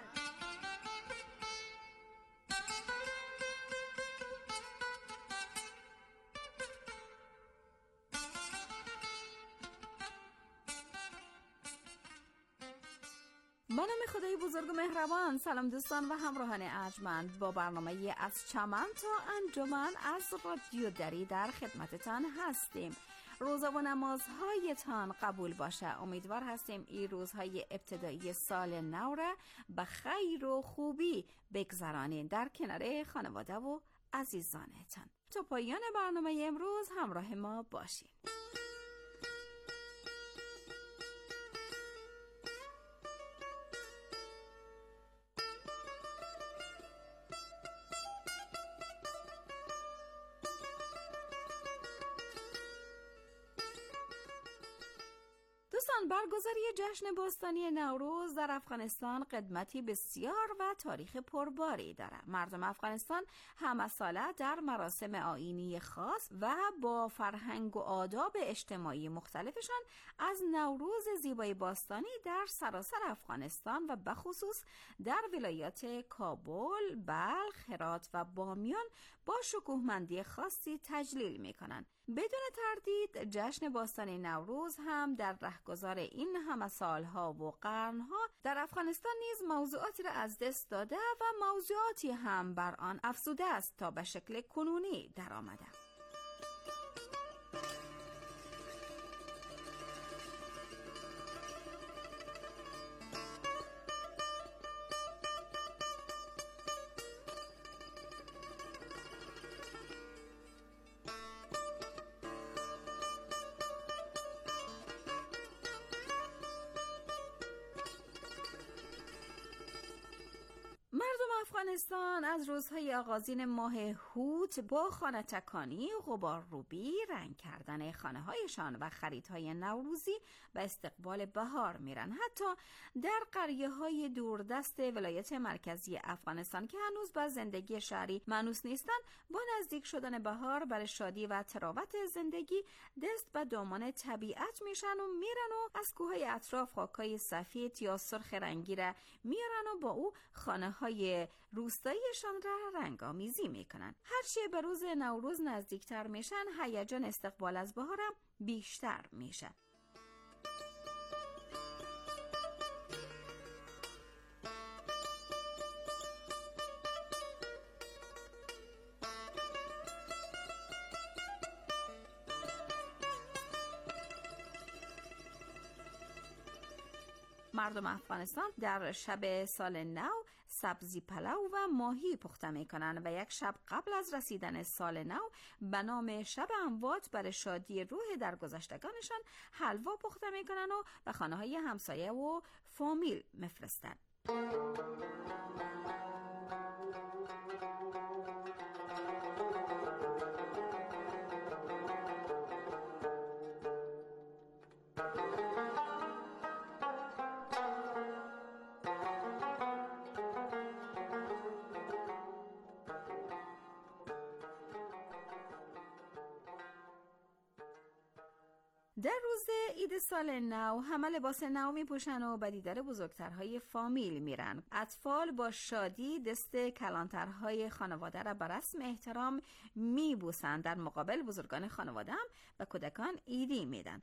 Speaker 15: با نام خدای بزرگ و مهربان. سلام دوستان و همراهان ارجمند، با برنامه از چمن تا انجمن از رادیو دری در خدمتتان هستیم. روزا و نمازهایتان قبول باشه. امیدوار هستیم این روزهای ابتدایی سال نو را به خیر و خوبی بگذرانید در کنار خانواده و عزیزانتان. تا پایان برنامه امروز همراه ما باشید. دوستان، برگزاری جشن باستانی نوروز در افغانستان قدمتی بسیار و تاریخ پرباری دارد. مردم افغانستان همه ساله در مراسم آیینی خاص و با فرهنگ و آداب اجتماعی مختلفشان از نوروز زیبای باستانی در سراسر افغانستان و بخصوص در ولایات کابل، بلخ، هرات و بامیان با شکوهمندی خاصی تجلیل می‌کنند. بدون تردید جشن باستانی نوروز هم در رهگذار این همه سالها و قرنها در افغانستان نیز موضوعاتی را از دست داده و موضوعاتی هم بر آن افزوده است تا به شکل کنونی در آمده. افغانستان از روزهای آغازین ماه هوت با خانه تکانی، غبار روبی، رنگ کردن خانه هایشان و خریدهای نوروزی به استقبال بهار میرن. حتی در قریه های دوردست ولایت مرکزی افغانستان که هنوز به زندگی شهری مانوس نیستند، با نزدیک شدن بهار برای شادی و تراوت زندگی دست به دامان طبیعت میشن و میرن و از کوههای اطراف خاکای سفید یا سرخ رنگی را میارن و با او خانه های روستاییشان را رنگامیزی میکنن. هرچی به روز نوروز نزدیکتر میشن، هیجان استقبال از بهار هم بیشتر میشه. مردم افغانستان در شب سال نو سبزی پلو و ماهی پخته میکنن و یک شب قبل از رسیدن سال نو به نام شب اموات برای شادی روح درگذشتگانشان حلوا پخته میکنن و به خانه های همسایه و فامیل میفرستن. در روز عید سال نو همه لباس نو می پوشن و به دیدار بزرگترهای فامیل میرن. اطفال با شادی دست کلانترهای خانواده را به رسم احترام می بوسن. در مقابل بزرگان خانواده هم به کودکان عیدی میدن.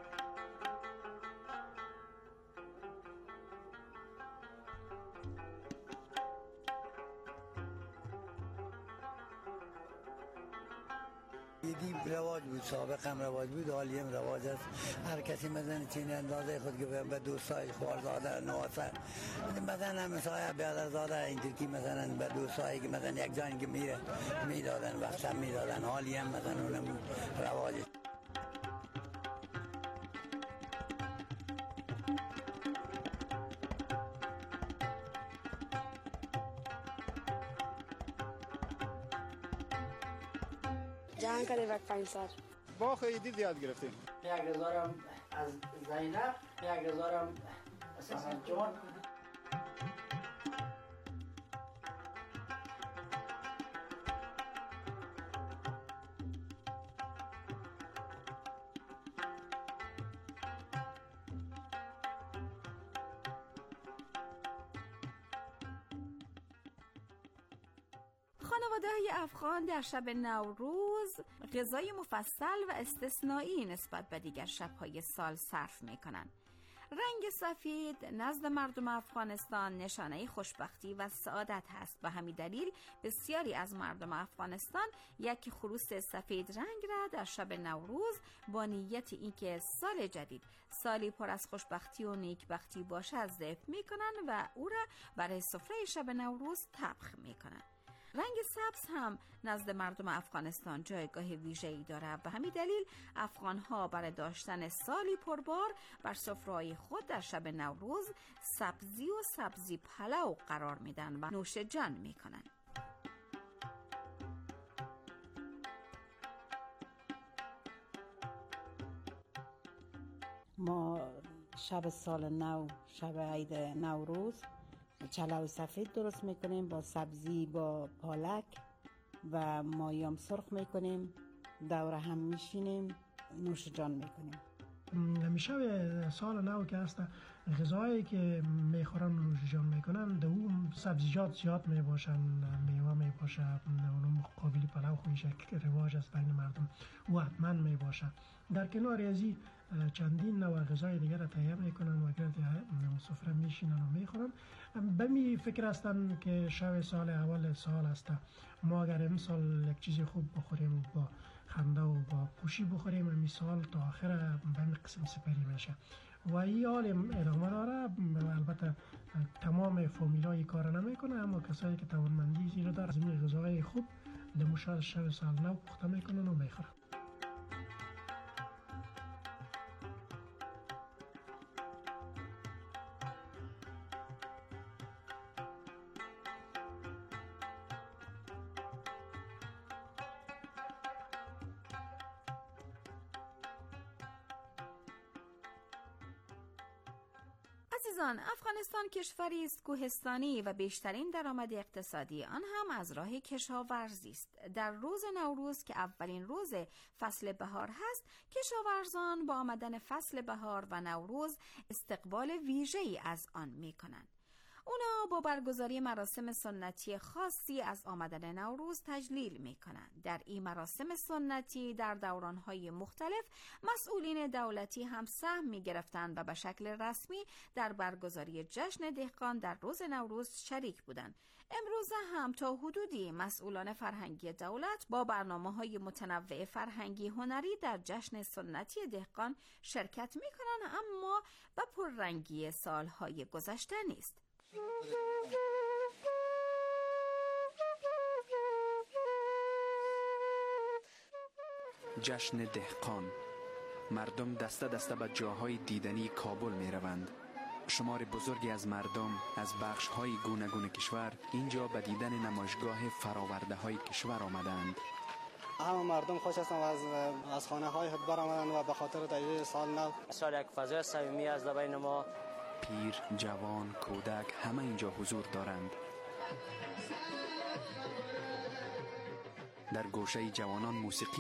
Speaker 17: ایدی رواج بود، سابق هم رواج بود، حالی هم رواج است. هر کسی مثلا چین اندازه خود که به دوستای خوارزاده نواسه مثلا همسایه بیادرزاده اینطور که مثلا به دوستایی که مثلا یک جایی که میره میدادن، وقت هم میدادن، حالی هم مثلا اونم رواج.
Speaker 18: جهان کده و پنج سال.
Speaker 19: با خیلی زیاد گرفتیم.
Speaker 20: یک هزارم از زینب، یک هزارم اساسا جان.
Speaker 15: خانواده‌های افغان در شب نوروز غذای مفصل و استثنایی نسبت به دیگر شب‌های سال صرف می‌کنند. رنگ سفید نزد مردم افغانستان نشانه خوشبختی و سعادت است. به همین دلیل بسیاری از مردم افغانستان یک خروس سفید رنگ را در شب نوروز با نیت اینکه سال جدید سالی پر از خوشبختی و نیکبختی باشد ذبح می‌کنند و او را برای سفره شب نوروز طبخ می‌کنند. رنگ سبز هم نزد مردم افغانستان جایگاه ویژه‌ای دارد. به همین دلیل افغان‌ها برای داشتن سالی پربار بر سفره‌های خود در شب نوروز سبزی و سبزی پلو قرار میدن و نوش جان میکنن.
Speaker 2: ما شب سال نو، شب عید نوروز، چلو سفید درست میکنیم با سبزی، با پالک و مایام سرخ میکنیم، دور هم میشینیم، نوش جان میکنیم.
Speaker 21: همیشه سال نو که هست غذایی که میخورن و نوش جان میکنن ده اون سبزیجات زیاد میباشن، میوه میباشه، اونم قابلی پلو خویش رواج است بین مردم و حتما میباشه. در کنار ازی چندین نوع غذای دیگر را تهیه میکنن و گرد سفره میشینن و میخورن. به می فکر هستن که شب سال اول سال است، ما اگر امسال یک چیز خوب بخوریم با خنده و با خوشی بخوریم، امی سال تا آخر به می قسم سپری میشه و این حال ادامه داره. البته تمام فامیلای کار نمیکنه، اما کسایی که توانمندی زیرا داره از این غذای خوب دموشال شب سال نو پخته میکنن و میخورن.
Speaker 15: عزیزان، افغانستان کشوری است کوهستانی و بیشترین درآمد اقتصادی آن هم از راه کشاورزی است. در روز نوروز که اولین روز فصل بهار هست، کشاورزان با آمدن فصل بهار و نوروز استقبال ویژه‌ای از آن می‌کنند. اونا با برگزاری مراسم سنتی خاصی از آمدن نوروز تجلیل میکنند. در این مراسم سنتی در دورانهای مختلف مسئولین دولتی هم سهم میگرفتند و به شکل رسمی در برگزاری جشن دهقان در روز نوروز شریک بودند. امروزه هم تا حدودی مسئولان فرهنگی دولت با برنامه‌های متنوع فرهنگی هنری در جشن سنتی دهقان شرکت میکنند، اما به پررنگی سالهای گذشته نیست.
Speaker 22: جشن دهقان. مردم دسته دسته به جاهای دیدنی کابل می روند. شمار بزرگی از مردم از بخش های گونه گونه کشور اینجا به دیدن نمایشگاه فراورده های کشور آمدند.
Speaker 13: همه مردم خوش هستند و از از خانه های خود برآمدند و به خاطر تجلیل سال نو
Speaker 23: سال یک فضای صمیمی از بین ما،
Speaker 22: پیر، جوان، کودک همه اینجا حضور دارند. در گوشه جوانان موسیقی